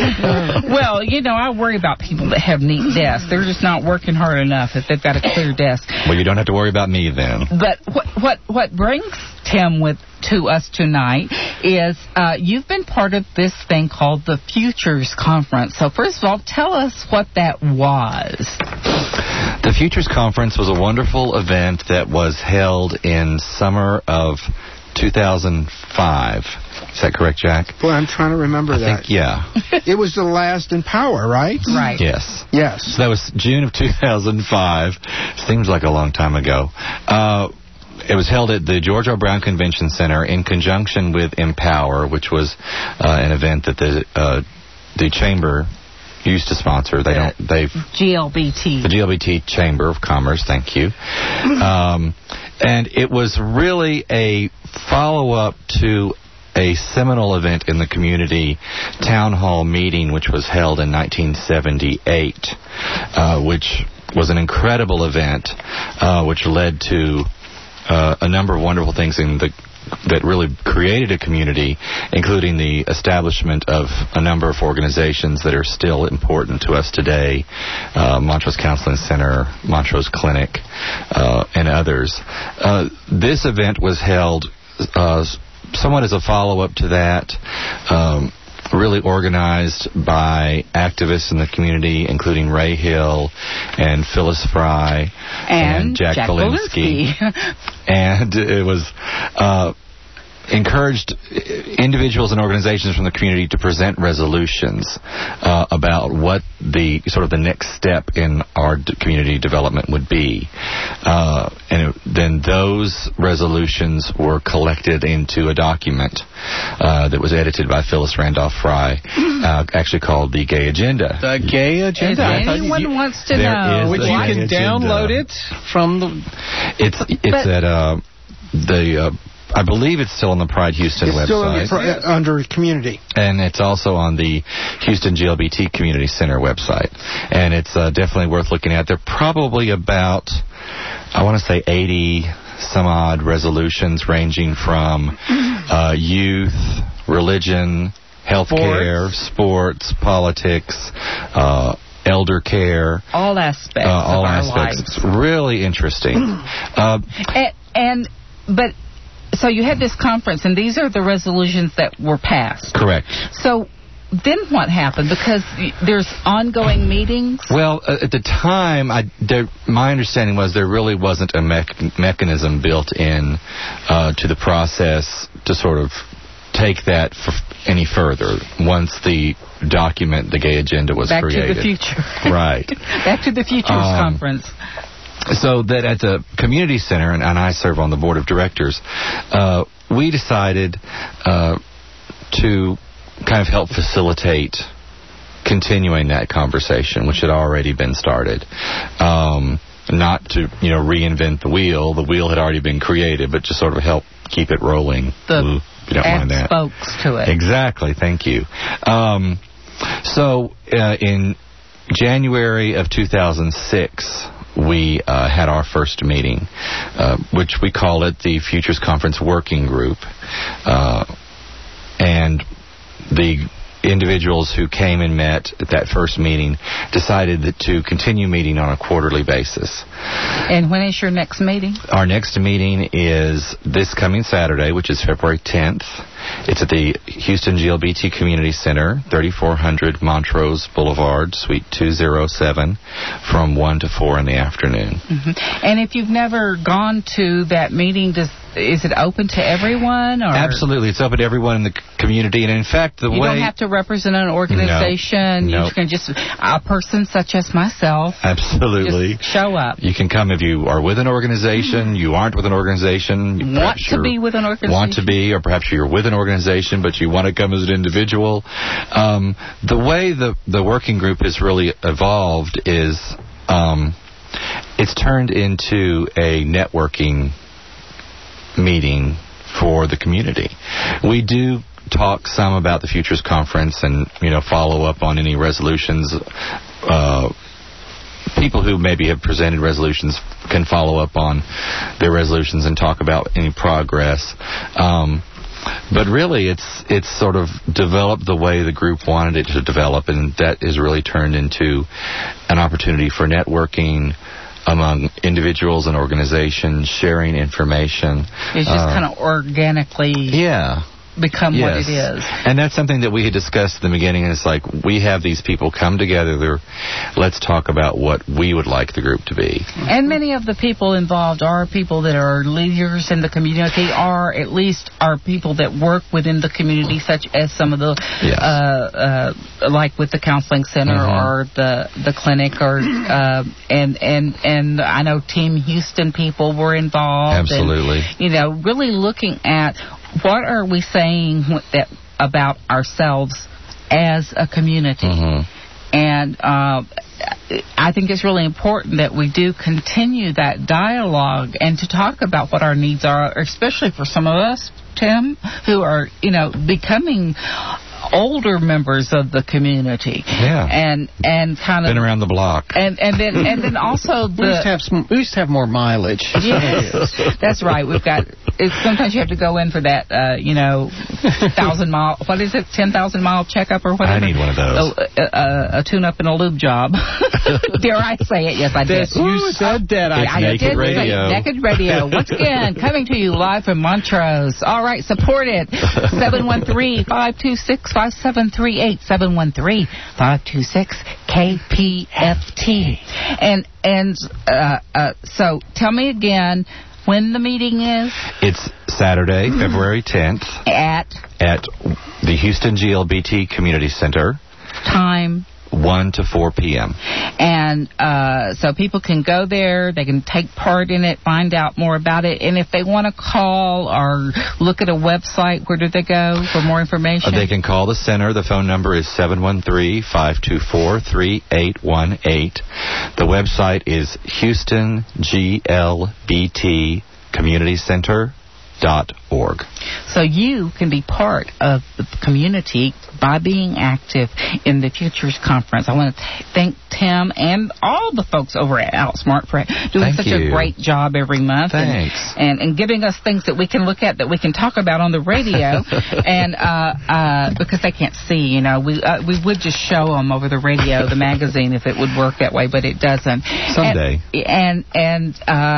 Well, you know, I worry about people that have neat desks. They're just not working hard enough if they've got a clear desk. Well, you don't have to worry about me then. But what what, what brings Tim with to us tonight is uh, you've been part of this thing called the Futures Conference. So first of all, tell us what that was. The Futures Conference was a wonderful event that was held in summer of two thousand five. Is that correct, Jack? Boy, I'm trying to remember I that. Think, yeah. It was the last in power, right? Right. Yes. Yes. So that was June of two thousand five. Seems like a long time ago. Uh, It was held at the George R. Brown Convention Center in conjunction with Empower, which was uh, an event that the uh, the Chamber used to sponsor. They don't. They've G L B T. The G L B T Chamber of Commerce. Thank you. Um, and it was really a follow-up to a seminal event in the community town hall meeting, which was held in nineteen seventy-eight, uh, which was an incredible event, uh, which led to Uh, a number of wonderful things in the that really created a community, including the establishment of a number of organizations that are still important to us today, uh, Montrose Counseling Center, Montrose Clinic, uh, and others. Uh, this event was held uh, somewhat as a follow-up to that, um, really organized by activists in the community, including Ray Hill and Phyllis Fry and, and Jack, Jack Volinsky. And it was uh, encouraged individuals and organizations from the community to present resolutions uh, about what the sort of the next step in our d- community development would be. Uh, and it, then those resolutions were collected into a document uh, that was edited by Phyllis Randolph Fry, uh, actually called the Gay Agenda. The Gay Agenda. If anyone you, wants to there know, is which you can agenda. download it from the. It's it's at uh, the. Uh, I believe it's still on the Pride Houston it's website. Still under, yes. under community. And it's also on the Houston G L B T Community Center website. And it's uh, definitely worth looking at. There are probably about, I want to say, eighty some odd resolutions ranging from uh, youth, religion, healthcare, sports, sports politics, uh, elder care. All aspects uh, all of our aspects. lives. It's really interesting. uh, and, and, but... So you had this conference, and these are the resolutions that were passed. Correct. So then what happened? Because there's ongoing meetings? Well, uh, at the time, I, there, my understanding was there really wasn't a me- mechanism built in uh, to the process to sort of take that for any further once the document, the Gay Agenda, was Back created. Back to the future. Right. Back to the Futures um, Conference. so that at the community center, and, and I serve on the board of directors, uh, we decided uh, to kind of help facilitate continuing that conversation, which had already been started. Um, not to, you know, reinvent the wheel. The wheel had already been created, but just sort of help keep it rolling. The Ooh, if you don't mind that. spokes to it. Exactly. Thank you. Um, so uh, in January of two thousand six, we uh, had our first meeting, uh, which we call it the Futures Conference Working Group. Uh, and the individuals who came and met at that first meeting decided that to continue meeting on a quarterly basis. And when is your next meeting? Our next meeting is this coming Saturday, which is February tenth. It's at the Houston G L B T Community Center, thirty-four hundred Montrose Boulevard, Suite two oh seven, from one to four in the afternoon. Mm-hmm. And if you've never gone to that meeting, does is it open to everyone? Or? Absolutely. It's open to everyone in the community. And in fact, the you way... You don't have to represent an organization. No, you nope. can just, a person such as myself. Absolutely. Just show up. You can come if you are with an organization, you aren't with an organization. You want to be with an organization. Want to be, or perhaps you're with an organization, but you want to come as an individual. Um, the way the, the working group has really evolved is um, it's turned into a networking meeting for the community. We do talk some about the Futures Conference and, you know, follow up on any resolutions. Uh, people who maybe have presented resolutions can follow up on their resolutions and talk about any progress. Um, but really, it's it's sort of developed the way the group wanted it to develop, and that is really turned into an opportunity for networking among individuals and organizations, sharing information. It's just uh, kind of organically yeah. become yes. what it is. And that's something that we had discussed at the beginning, and it's like, we have these people come together, let's talk about what we would like the group to be. And many of the people involved are people that are leaders in the community, or at least are people that work within the community, such as some of the, yes. uh, uh, like with the counseling center mm-hmm. or the the clinic, or uh, and and and I know Team Houston people were involved. Absolutely. And, you know, really looking at what are we saying that about ourselves as a community. Mm-hmm. And uh, I think it's really important that we do continue that dialogue and to talk about what our needs are, especially for some of us, Tim, who are, you know, becoming older members of the community. Yeah. And and kind of been around the block. And and then and then also the we used to have some, we used to have more mileage. Yes. That's right. We've got it, sometimes you have to go in for that uh, you know, thousand mile what is it, ten thousand mile checkup or whatever. I need one of those. A, a, a tune up and a lube job. Dare I say it? Yes, I did. That's, you said that. It's I, I Naked did Radio. say Naked Radio. Once again, coming to you live from Montrose. All right, support it. seven one three, five two six, five seven three eight. seven one three, five two six, K P F T. And and uh, uh, so tell me again when the meeting is. It's Saturday, February tenth. At? At the Houston G L B T Community Center. Time? one to four p.m. And uh, so people can go there, they can take part in it, find out more about it, and if they want to call or look at a website, where do they go for more information? Uh, they can call the center. The phone number is seven one three, five two four, three eight one eight. The website is Houston G L B T Community Center dot org. So you can be part of the community by being active in the Futures Conference. I want to th- thank Tim and all the folks over at Outsmart for doing thank such you. a great job every month. Thanks. And, and, and giving us things that we can look at, that we can talk about on the radio. and uh, uh, because they can't see, you know, we uh, we would just show them over the radio, the magazine, if it would work that way, but it doesn't. Someday. And, and, and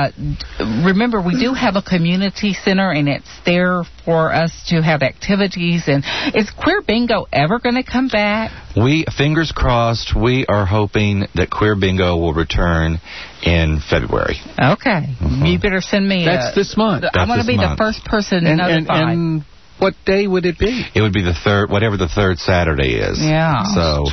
uh, remember, we do have a community center, and it's there for us to have activities. And is Queer Bingo ever going to come back? We, fingers crossed, we are hoping that Queer Bingo will return in February. Okay. Mm-hmm. You better send me That's a, this month. I want to be month. the first person and, notified. And, and what day would it be? It would be the third, whatever the third Saturday is. Yeah. So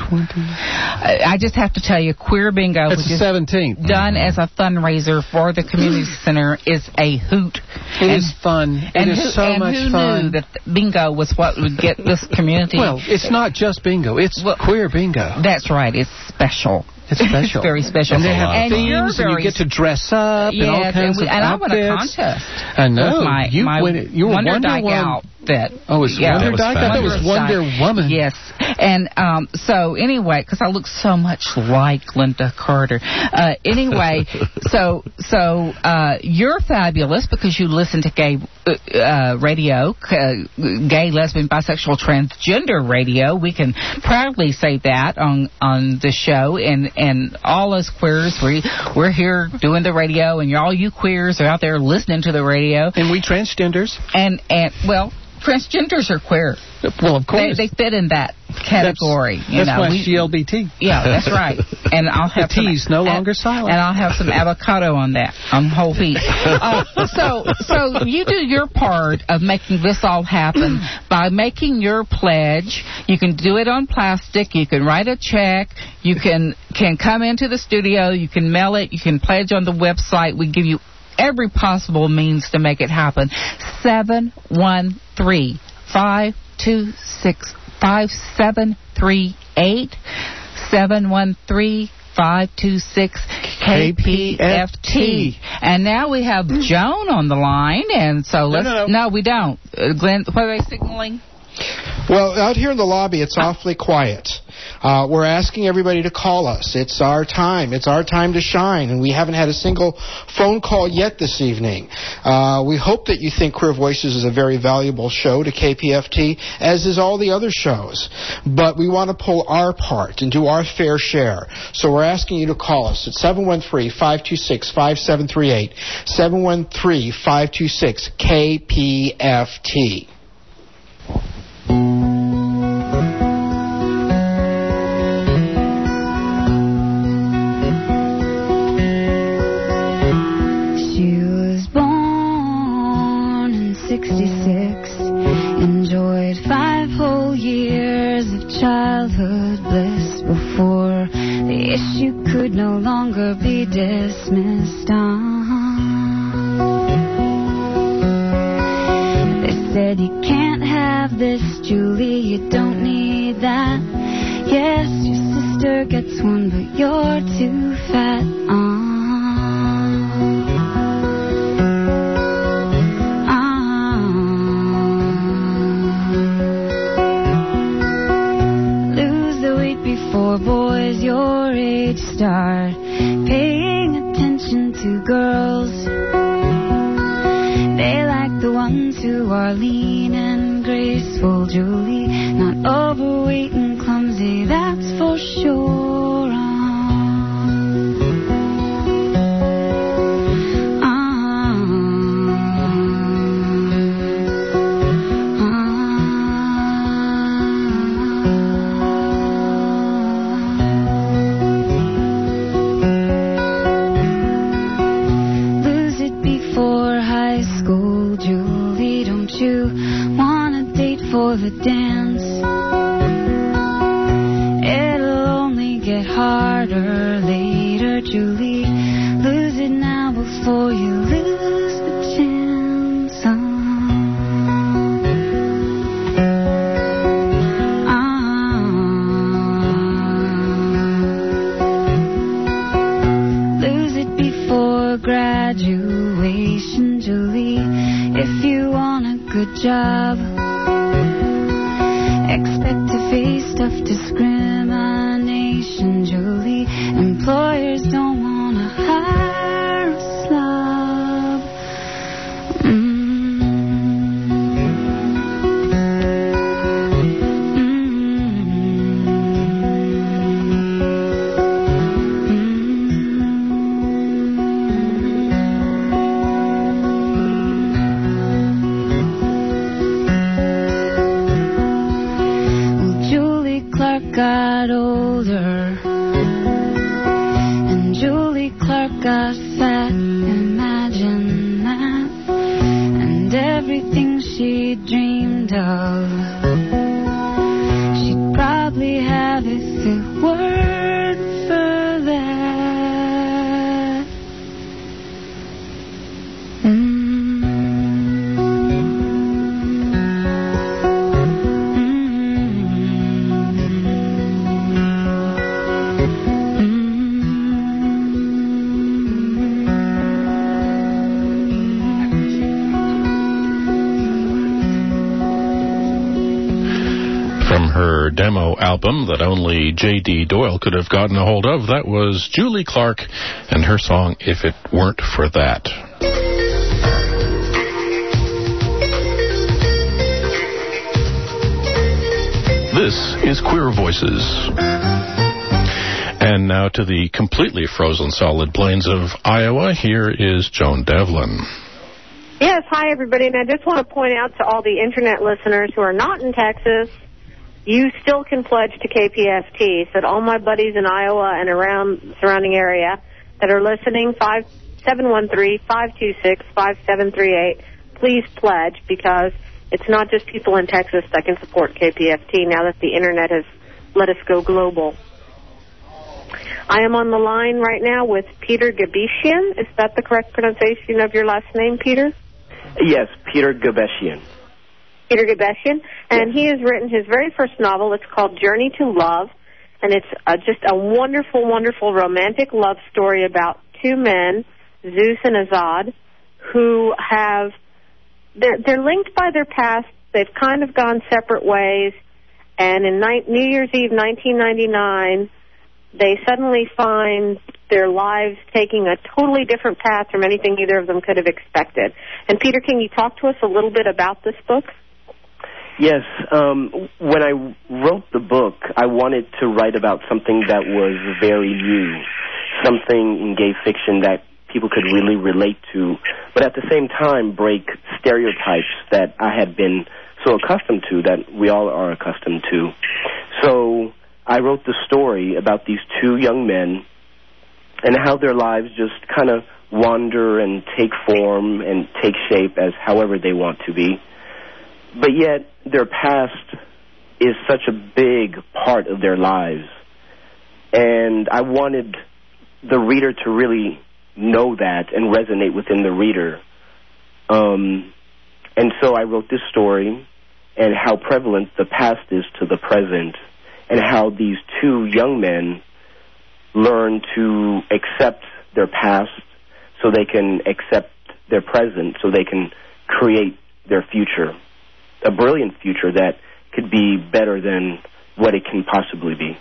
I I just have to tell you, Queer Bingo, It's which the is seventeenth. done as a fundraiser for the community center, is a hoot. It and, is fun. And it is who, so and much who fun. knew that bingo was what would get this community? Well, it's not just bingo. It's Well, queer bingo. That's right. It's special. It's special. It's very special. And they have and themes, you're and very you get to dress up yes, and all kinds and, we, of and I outfits. won a contest. I know. With my, you my win it. You were Wonder, Wonder Dyke Woman. outfit. Oh, it's yeah. Wonder Dyke? I thought it was Wonder Dyke. Woman. Yes. And um, so, anyway, because I look so much like Linda Carter. Uh, anyway, so so uh, you're fabulous because you listen to gay uh, radio, uh, gay, lesbian, bisexual, transgender radio. We can proudly say that on, on the show. And, and all us queers, we, we're here doing the radio, and all you queers are out there listening to the radio. And we transgenders. And, and well, transgenders are queer. Well, of course. They, they fit in that category. That's, you that's know. why we, G L B T. Yeah, that's right. And I'll have the T's some, no and, longer silent. And I'll have some avocado on that, on whole wheat. Uh, so, so you do your part of making this all happen by making your pledge. You can do it on plastic. You can write a check. You can can come into the studio. You can mail it. You can pledge on the website. We give you every possible means to make it happen. seven one three, five two six, five seven three eight. seven one three, five two six, K P F T. And now we have Joan on the line, and so let's... no, no. no we don't. Uh, Glenn, what are they signaling? Well, out here in the lobby, it's awfully quiet. Uh, we're asking everybody to call us. It's our time. It's our time to shine, and we haven't had a single phone call yet this evening. Uh, we hope that you think Queer Voices is a very valuable show to K P F T, as is all the other shows. But we want to pull our part and do our fair share. So we're asking you to call us at seven one three, five two six, five seven three eight, seven one three, five two six, K P F T. Enjoyed five whole years of childhood bliss before the issue could no longer be dismissed on. They said you can't have this, Julie, you don't need that. Yes, your sister gets one, but you're too fat on. Before boys your age start paying attention to girls. They like the ones who are lean and graceful, Julie, not overweight and clumsy, that's for sure. For the dance, it'll only get harder later, Julie. Lose it now before you lose the chance. Uh, uh, lose it before graduation, Julie. If you want a good job, expect to face tough discrimination, Julie. Employers don't want to hire a slob. Mm. Got older, and Julie Clark got fat. Imagine that, and everything she dreamed kind of. She'd probably have a word for that. Mm. Her demo album that only J D. Doyle could have gotten a hold of. That was Julie Clark and her song, If It Weren't For That. This is Queer Voices. And now to the completely frozen solid plains of Iowa, here is Joan Devlin. Yes, hi everybody, and I just want to point out to all the internet listeners who are not in Texas, you still can pledge to K P F T. So all my buddies in Iowa and around the surrounding area that are listening, five seven one three, five two six, five seven three eight, please pledge, because it's not just people in Texas that can support K P F T now that the internet has let us go global. I am on the line right now with Peter Gabeshian. Is that the correct pronunciation of your last name, Peter? Yes, Peter Gabeshian. Peter Gabeshian, and he has written his very first novel. It's called Journey to Love, and it's uh, just a wonderful, wonderful romantic love story about two men, Zeus and Azad, who have, they're, they're linked by their past. They've kind of gone separate ways, and in ni- New Year's Eve nineteen ninety-nine, they suddenly find their lives taking a totally different path from anything either of them could have expected. And Peter, can you talk to us a little bit about this book? Yes, um, when I wrote the book, I wanted to write about something that was very new, something in gay fiction that people could really relate to, but at the same time break stereotypes that I had been so accustomed to, that we all are accustomed to. So I wrote the story about these two young men and how their lives just kind of wander and take form and take shape as however they want to be. But yet, their past is such a big part of their lives. And I wanted the reader to really know that and resonate within the reader. Um, and so I wrote this story and how prevalent the past is to the present, and how these two young men learn to accept their past so they can accept their present, so they can create their future. A brilliant future that could be better than what it can possibly be.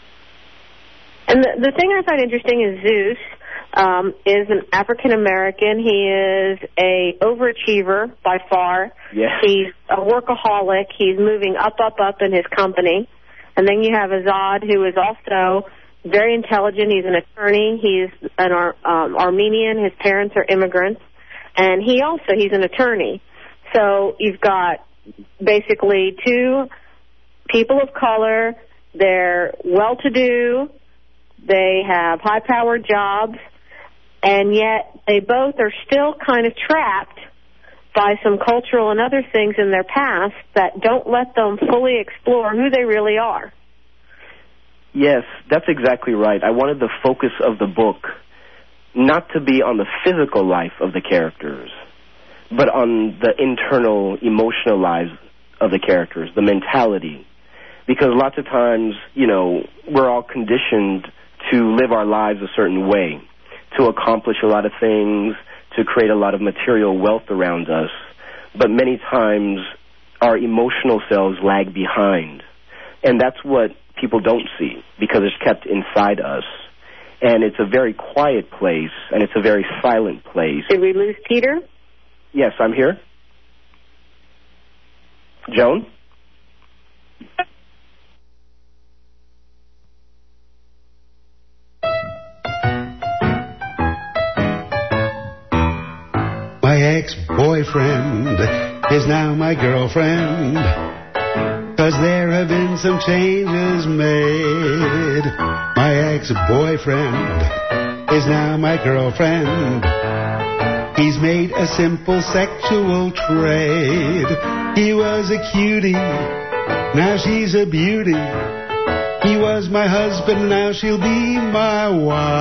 And the, the thing I find interesting is Zeus um, is an African-American. He is a overachiever by far. Yes. He's a workaholic. He's moving up, up, up in his company. And then you have Azad, who is also very intelligent. He's an attorney. He's an Ar- um, Armenian. His parents are immigrants. And he also, he's an attorney. So you've got basically two people of color. They're well-to-do. They have high-powered jobs. And yet they both are still kind of trapped by some cultural and other things in their past that don't let them fully explore who they really are. Yes, that's exactly right. I wanted the focus of the book not to be on the physical life of the characters, but on the internal, emotional lives of the characters, the mentality. Because lots of times, you know, we're all conditioned to live our lives a certain way, to accomplish a lot of things, to create a lot of material wealth around us. But many times, our emotional selves lag behind. And that's what people don't see, because it's kept inside us. And it's a very quiet place, and it's a very silent place. Did we lose Peter? Yes, I'm here. Joan? My ex-boyfriend is now my girlfriend, 'cause there have been some changes made. My ex-boyfriend is now my girlfriend. He's made a simple sexual trade. He was a cutie, now she's a beauty. He was my husband, now she'll be my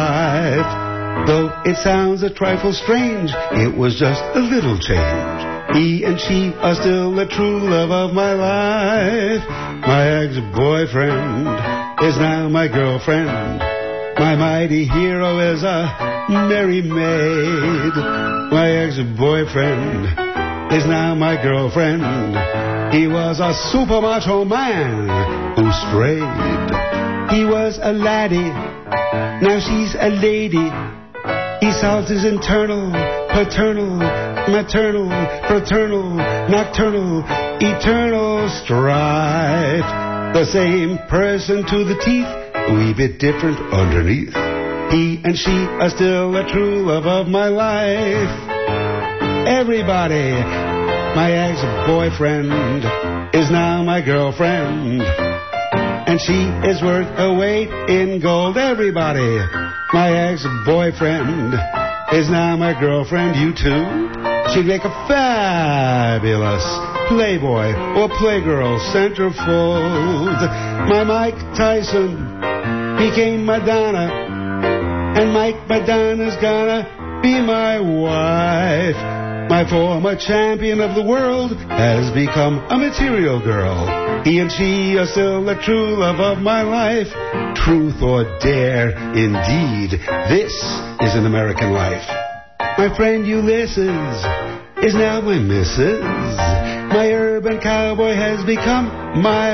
wife. Though it sounds a trifle strange, it was just a little change. He and she are still the true love of my life. My ex-boyfriend is now my girlfriend. My mighty hero is a merry maid. My ex-boyfriend is now my girlfriend. He was a super macho man who strayed. He was a laddie, now she's a lady. He solves his internal, paternal, maternal, fraternal, nocturnal, eternal strife. The same person to the teeth, a wee bit different underneath. He and she are still the true love of my life. Everybody, my ex-boyfriend is now my girlfriend. And she is worth a weight in gold. Everybody, my ex-boyfriend is now my girlfriend. You too? She'd make a fabulous Playboy or Playgirl centerfold. My Mike Tyson became Madonna, and Mike Madonna's gonna be my wife. My former champion of the world has become a material girl. He and she are still the true love of my life. Truth or dare, indeed, this is an American life. My friend Ulysses is now my missus. My urban cowboy has become my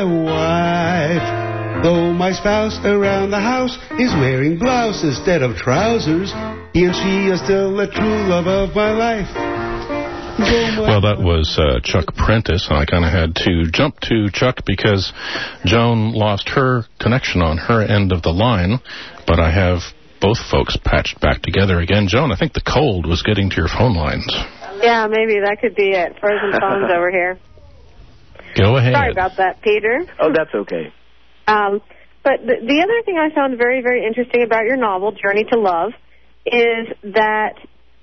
wife. Though my spouse around the house is wearing blouse instead of trousers, he and she are still the true love of my life. Well, that was uh, Chuck Prentice, and I kind of had to jump to Chuck because Joan lost her connection on her end of the line, but I have both folks patched back together again. Joan, I think the cold was getting to your phone lines. Yeah, maybe that could be it. Frozen phones over here. Go ahead. Sorry about that, Peter. Oh, that's okay. Um, but the, the other thing I found very, very interesting about your novel, Journey to Love, is that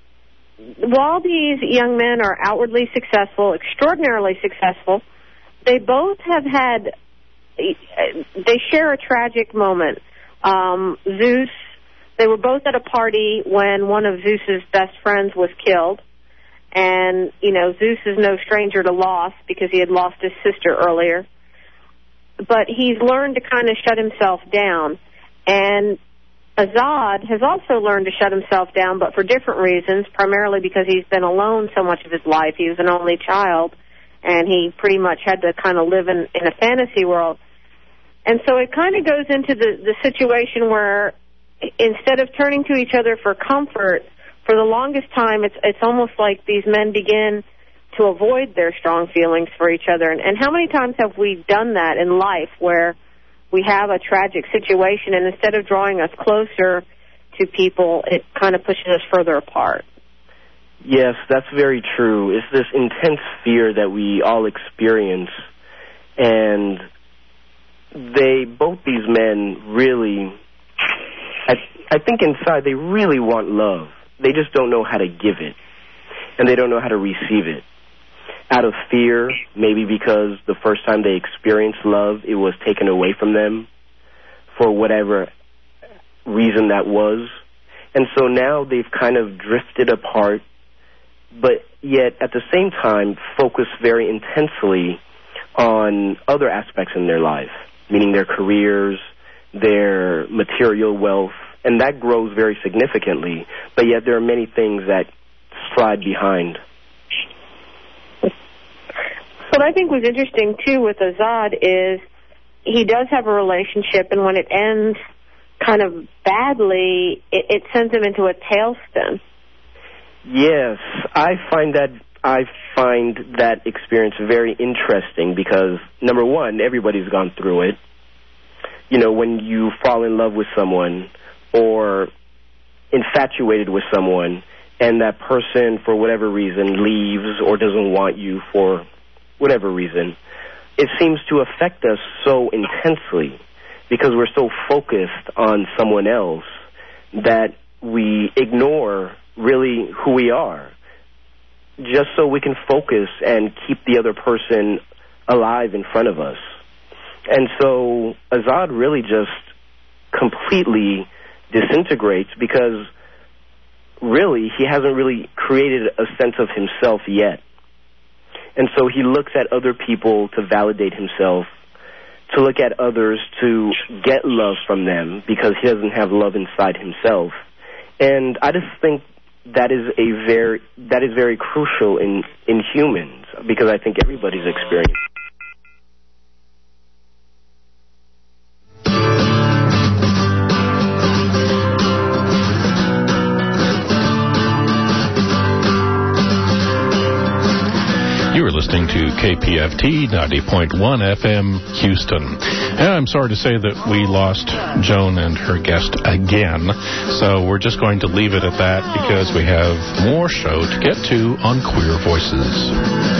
while these young men are outwardly successful, extraordinarily successful, they both have had, they share a tragic moment. Um, Zeus, they were both at a party when one of Zeus's best friends was killed. And, you know, Zeus is no stranger to loss because he had lost his sister earlier. But he's learned to kind of shut himself down. And Azad has also learned to shut himself down, but for different reasons, primarily because he's been alone so much of his life. He was an only child, and he pretty much had to kind of live in, in a fantasy world. And so it kind of goes into the, the situation where instead of turning to each other for comfort, for the longest time, it's it's almost like these men begin to avoid their strong feelings for each other. And, and how many times have we done that in life where we have a tragic situation, and instead of drawing us closer to people, it kind of pushes us further apart? Yes, that's very true. It's this intense fear that we all experience, and they, both these men really, I, I think inside they really want love. They just don't know how to give it, and they don't know how to receive it. Out of fear, maybe because the first time they experienced love, it was taken away from them for whatever reason that was. And so now they've kind of drifted apart, but yet at the same time focus very intensely on other aspects in their life, meaning their careers, their material wealth, and that grows very significantly, but yet there are many things that stride behind. What I think was interesting, too, with Azad is he does have a relationship, and when it ends kind of badly, it, it sends him into a tailspin. Yes, I find that I find that experience very interesting because, number one, everybody's gone through it. You know, when you fall in love with someone or infatuated with someone, and that person, for whatever reason, leaves or doesn't want you for whatever reason, it seems to affect us so intensely because we're so focused on someone else that we ignore really who we are. just so we can focus and keep the other person alive in front of us. And so Azad really just completely disintegrates because really he hasn't really created a sense of himself yet. And so he looks at other people to validate himself, to look at others to get love from them because he doesn't have love inside himself. And I just think that is a very that is very crucial in, in humans because I think everybody's experienced. You are listening to K P F T ninety point one F M Houston. And I'm sorry to say that we lost Joan and her guest again. So we're just going to leave it at that because we have more show to get to on Queer Voices.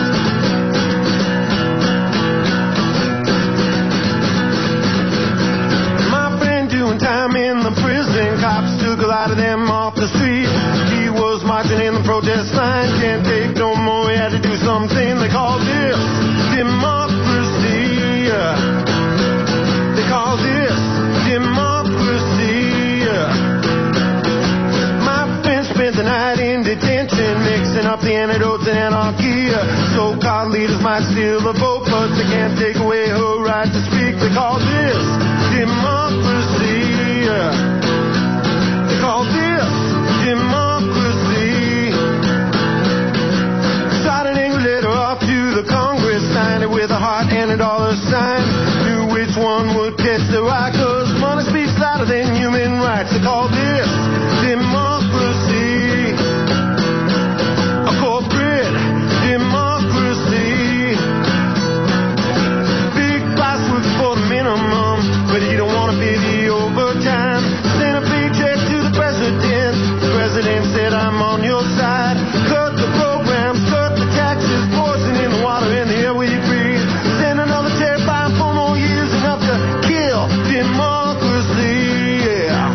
My friend doing time in the prison. Cops took a lot of them off the street. He was marching in the protest line. Can't take no more. He had to do something they call this democracy. They call this democracy. My friend spent the night in detention, mixing up the antidotes and anarchy. So-called leaders might steal the vote, but they can't take away her right to speak. They call this democracy. They call this democracy. To the Congress, signed it with a heart and a dollar sign. Knew which one would catch the right, cause money speaks louder than human rights. They call this democracy. A corporate democracy. Big boss works for the minimum, but he don't want to pay the overtime. Send a paycheck to the president. The president said, I'm on your side. Cut the programs, cut the taxes, poison in the water and the air we breathe. Send another terrifying four more years, enough to kill democracy. Yeah.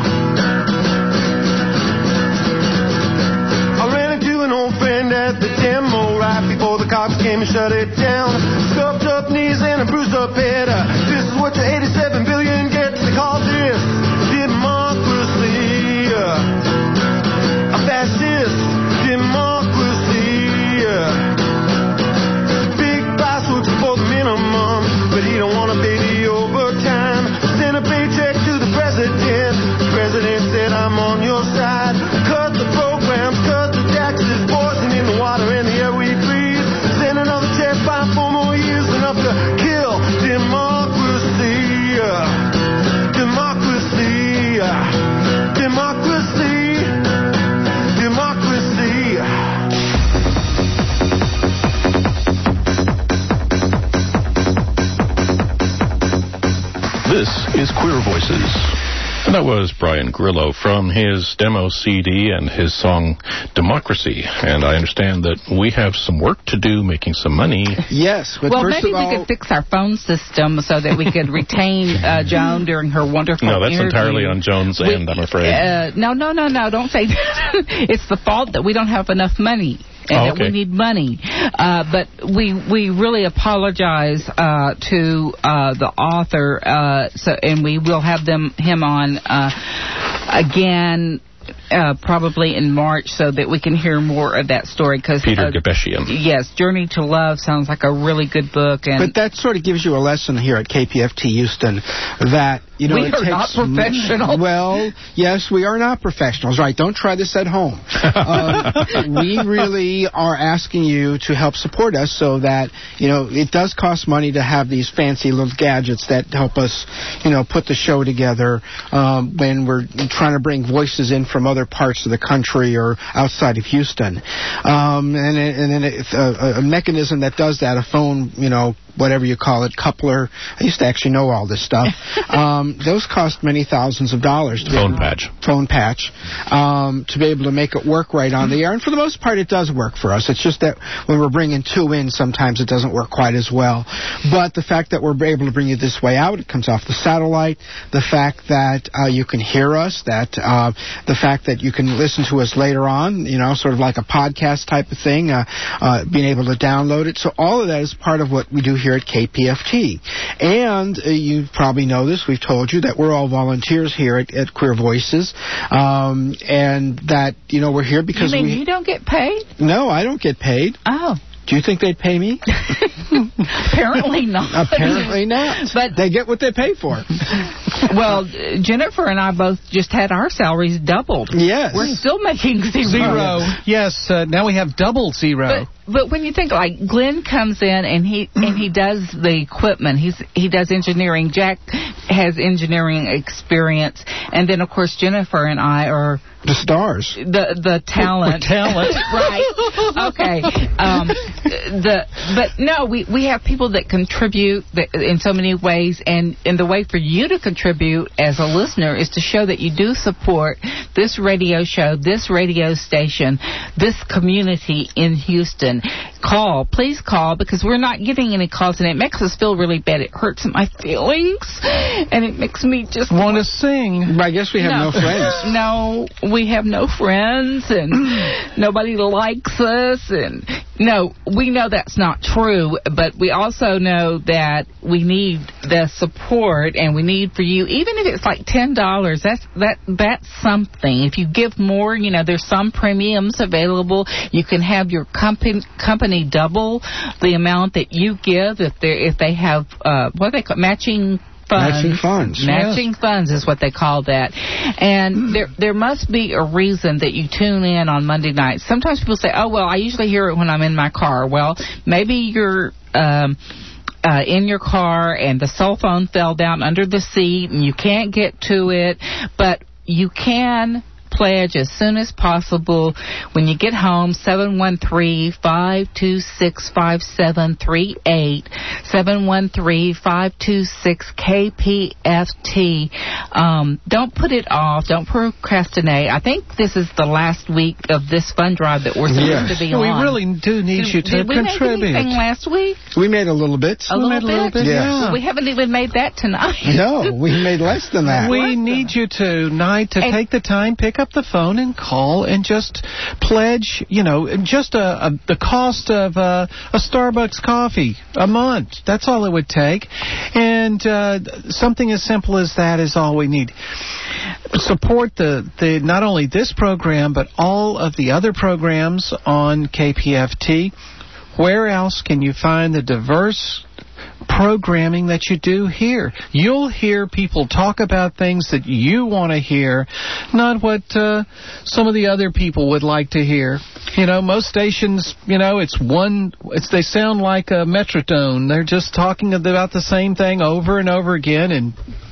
I ran into an old friend at the demo right before the cops came and shut it down. Scuffed up knees and a bruised up head. Uh, this is what your eighty-seven billion gets. They call this democracy. Uh, a fascist democracy. Uh, for the minimum, but he don't want to pay the overtime. Send a paycheck to the president. The president said, I'm on your side. Cut the programs, cut the taxes, poison in the water and the air we breathe. Send another check by four more years, enough to kill democracy. Democracy. Democracy. Democracy. This is Queer Voices. And that was Brian Grillo from his demo C D and his song Democracy. And I understand that we have some work to do making some money. Yes. But well, first maybe of all, we could fix our phone system so that we could retain uh, Joan during her wonderful No, that's interview. entirely on Joan's we, end, I'm afraid. Uh, no, no, no, no, don't say that. It's the fault that we don't have enough money. And oh, okay. that we need money. Uh, but we we really apologize uh, to uh, the author, uh, so and we will have them him on uh, again uh, probably in March so that we can hear more of that story. Cause, Peter uh, Gabeshian. Yes, Journey to Love sounds like a really good book. And but that sort of gives you a lesson here at K P F T Houston that, you know, we it are takes not professional. Well, yes, we are not professionals. Right, don't try this at home. uh, we really are asking you to help support us so that, you know, it does cost money to have these fancy little gadgets that help us, you know, put the show together um, when we're trying to bring voices in from other parts of the country or outside of Houston. Um, and, and then it's a, a mechanism that does that, a phone, you know, whatever you call it, coupler. I used to actually know all this stuff. um, those cost many thousands of dollars. To phone be, patch. Phone patch. Um, to be able to make it work right on the air. And for the most part, it does work for us. It's just that when we're bringing two in, sometimes it doesn't work quite as well. But the fact that we're able to bring you this way out, it comes off the satellite. The fact that uh, you can hear us, that uh, the fact that you can listen to us later on, you know, sort of like a podcast type of thing, uh, uh, being able to download it. So all of that is part of what we do here at K P F T. And uh, you probably know this. We've told you that we're all volunteers here at, at Queer Voices, um, and that, you know, we're here because you mean we... you don't get paid? No, I don't get paid. Oh. Do you think they'd pay me? Apparently not. Apparently not. But they get what they pay for. Well, Jennifer and I both just had our salaries doubled. Yes. We're still making zero. Zero. Yes. Uh, now we have double zero. But, but when you think, like, Glenn comes in and he and he does the equipment, he's he does engineering. Jack has engineering experience, and then of course Jennifer and I are the stars, the the talent, We're talent, right? Okay. Um, the but no, we we have people that contribute in so many ways, and and the way for you to contribute as a listener is to show that you do support this radio show, this radio station, this community in Houston. Call, please call, because we're not getting any calls, and it makes us feel really bad. It hurts my feelings, and it makes me just want to sing. I guess we have no, no friends. No, we have no friends, and nobody likes us, and no, we know that's not true, but we also know that we need the support, and we need for you, even if it's like ten dollars, that's that that's something. If you give more, you know, there's some premiums available. You can have your company company double the amount that you give if they if they have uh, what they call matching. Funds. Matching funds. Matching yes. funds is what they call that. And there there must be a reason that you tune in on Monday nights. Sometimes people say, oh, well, I usually hear it when I'm in my car. Well, maybe you're um, uh, in your car and the cell phone fell down under the seat and you can't get to it, but you can pledge as soon as possible when you get home. Seven one three, five two six, five seven three eight, seven one three, five two six, K P F T. Um, don't put it off. Don't procrastinate. I think this is the last week of this fund drive that we're supposed yes. to be we on. We really do need did, you to did we contribute. Make anything last week? We made a little bit. A we little made bit? a little bit, yes. yeah. Well, we haven't even made that tonight. No, we made less than that. We need you tonight to and, take the time, pick up the phone, and call and just pledge, you know, just a, a, the cost of uh, a Starbucks coffee a month. That's all it would take. And uh, something as simple as that is all we need. Support the, the not only this program, but all of the other programs on K P F T. Where else can you find the diverse programming that you do here? You'll hear people talk about things that you want to hear, not what uh, some of the other people would like to hear. You know, most stations, you know, it's one, it's they sound like a Metrodome. They're just talking about the same thing over and over again, and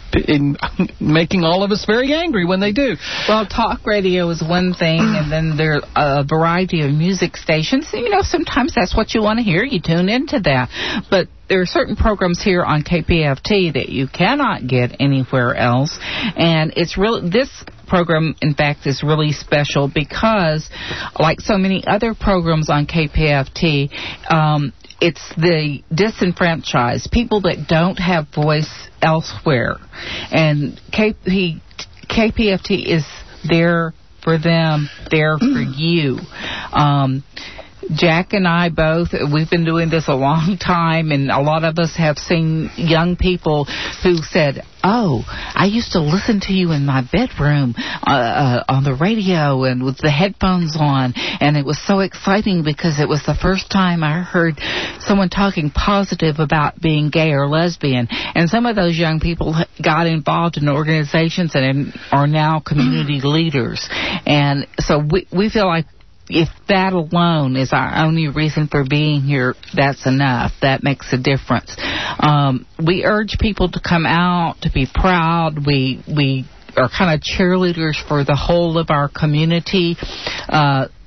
in making all of us very angry when they do. Well, talk radio is one thing, and then there are a variety of music stations. You know, sometimes that's what you want to hear. You tune into that. But there are certain programs here on K P F T that you cannot get anywhere else. And it's really, this program, in fact, is really special because, like so many other programs on K P F T, um, it's the disenfranchised, people that don't have voice elsewhere. And K P, K P F T is there for them, there for you. Um, Jack and I both, we've been doing this a long time, and a lot of us have seen young people who said, oh, I used to listen to you in my bedroom uh, uh, on the radio and with the headphones on, and it was so exciting because it was the first time I heard someone talking positive about being gay or lesbian. And some of those young people got involved in organizations and are now community leaders. And so we, we feel like if that alone is our only reason for being here, that's enough. That makes a difference. Um, we urge people to come out, to be proud. We we are kind of cheerleaders for the whole of our community. Uh,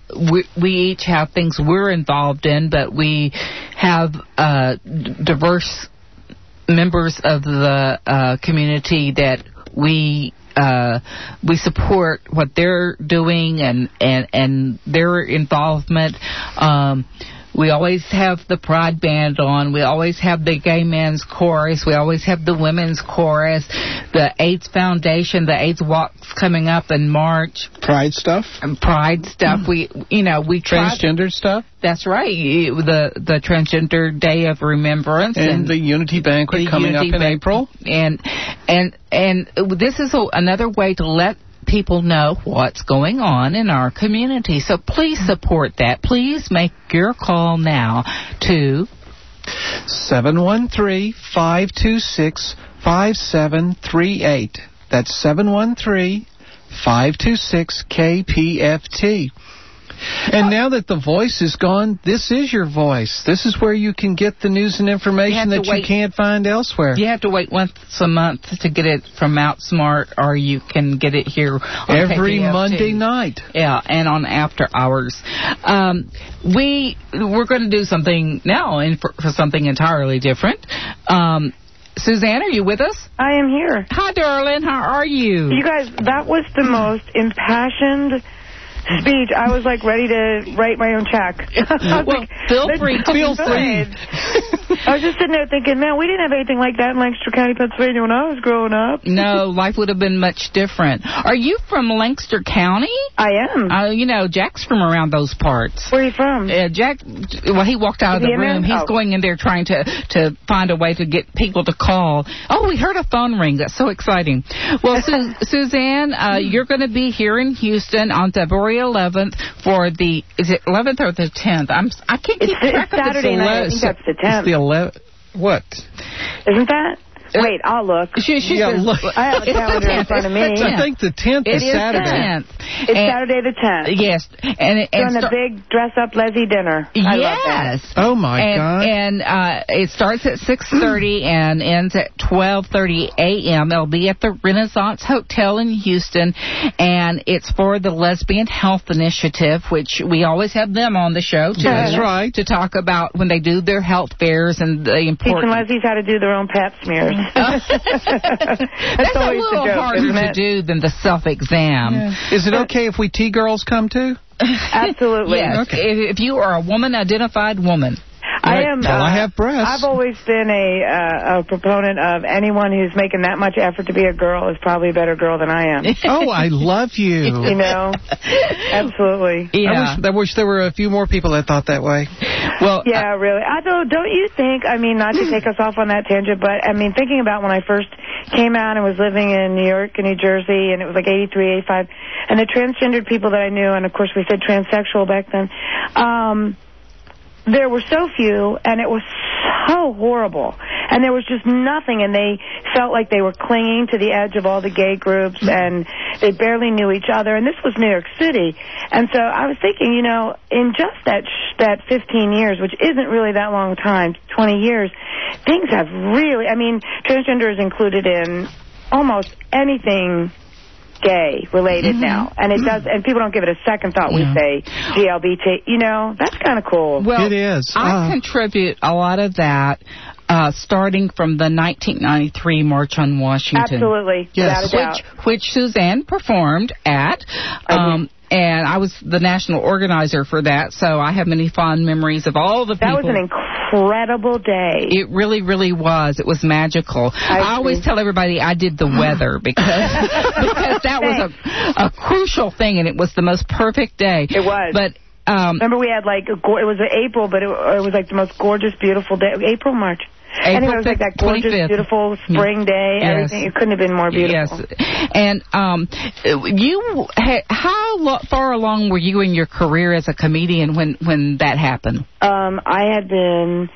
we, we each have things we're involved in, but we have uh, diverse members of the uh, community that we uh, we support what they're doing and and, and their involvement. Um, We always have the Pride Band on. We always have the Gay Men's Chorus. We always have the Women's Chorus. The AIDS Foundation, the AIDS Walk's coming up in March. Pride stuff? And Pride stuff. Mm. We, you know, we try... Transgender stuff? That's right. The the Transgender Day of Remembrance. And, and the Unity Banquet the coming Unity up in Ban- April. And, and, and this is a, another way to let people know what's going on in our community. So please support that. Please make your call now to seven one three, five two six, five seven three eight. That's seven one three, five two six, K P F T. And now that the voice is gone, this is your voice. This is where you can get the news and information you that wait. you can't find elsewhere. You have to wait once a month to get it from Outsmart, or you can get it here on every K P F T. Monday night. Yeah, and on after hours. Um, we we're going to do something now, and for, for something entirely different. Um, Suzanne, are you with us? I am here. Hi, darling. How are you? You guys, that was the most impassioned speech. I was like ready to write my own check. Well, like, feel free. Feel free. I was just sitting there thinking, man, we didn't have anything like that in Lancaster County, Pennsylvania when I was growing up. No, life would have been much different. Are you from Lancaster County? I am. Uh, you know, Jack's from around those parts. Where are you from? Uh, Jack, well, he walked out of the room. He's oh. going in there trying to, to find a way to get people to call. Oh, we heard a phone ring. That's so exciting. Well, Su- Suzanne, uh, you're going to be here in Houston on February eleventh for the, is it eleventh or the tenth? I'm, I can't keep it's, track it's of Saturday the night. I think that's the tenth. It's the eleventh. What? Isn't that? Wait, I'll look. She, she yeah, says, look. I have a calendar in front of me. I think the tenth it is Saturday. The tenth. It's and, Saturday the tenth. Yes. And, and Doing start, a big dress-up Leslie dinner. I yes. love that. Oh, my and, God. And uh, it starts at six thirty and ends at twelve thirty a.m. It'll be at the Renaissance Hotel in Houston, and it's for the Lesbian Health Initiative, which we always have them on the show, too. That's right. To talk about when they do their health fairs and the important... Teaching lesbians how to do their own pap smears. That's, That's a always little the joke, harder isn't to it? do than the self-exam. Yeah. Is it okay if we T-girls come, too? Absolutely. Yes. Okay. If, if you are a woman-identified woman. I am. Well, uh, I have breasts. I've always been a, uh, a proponent of anyone who's making that much effort to be a girl is probably a better girl than I am. Oh, I love you. You know, absolutely. Yeah. I wish, I wish there were a few more people that thought that way. Well, yeah, really. Although, don't you think? I mean, not to take us off on that tangent, but I mean, thinking about when I first came out and was living in New York and New Jersey, and it was like eighty-three, eighty-five, and the transgendered people that I knew, and of course we said transsexual back then. Um, There were so few, and it was so horrible. And there was just nothing, and they felt like they were clinging to the edge of all the gay groups, and they barely knew each other. And this was New York City. And so I was thinking, you know, in just that sh- that fifteen years, which isn't really that long time, twenty years, things have really, I mean, transgender is included in almost anything gay related mm-hmm. now, and it does, and people don't give it a second thought. Yeah. We say G L B T, you know, that's kind of cool. Well, it is. I uh. contribute a lot of that, uh, starting from the nineteen ninety-three March on Washington. Absolutely, yes. without a doubt. Which, which Suzanne performed at. Um, And I was the national organizer for that, so I have many fond memories of all the people. That was an incredible day. It really, really was. It was magical. I, I always tell everybody I did the weather because because that was a, a crucial thing, and it was the most perfect day. It was. But um, remember, we had like a go- it was April, but it, it was like the most gorgeous, beautiful day. April, March. April anyway, it was like that gorgeous, twenty-fifth. beautiful spring day. Yes. Everything. It couldn't have been more beautiful. Yes. And um, you, had, how lo- far along were you in your career as a comedian when, when that happened? Um, I had been.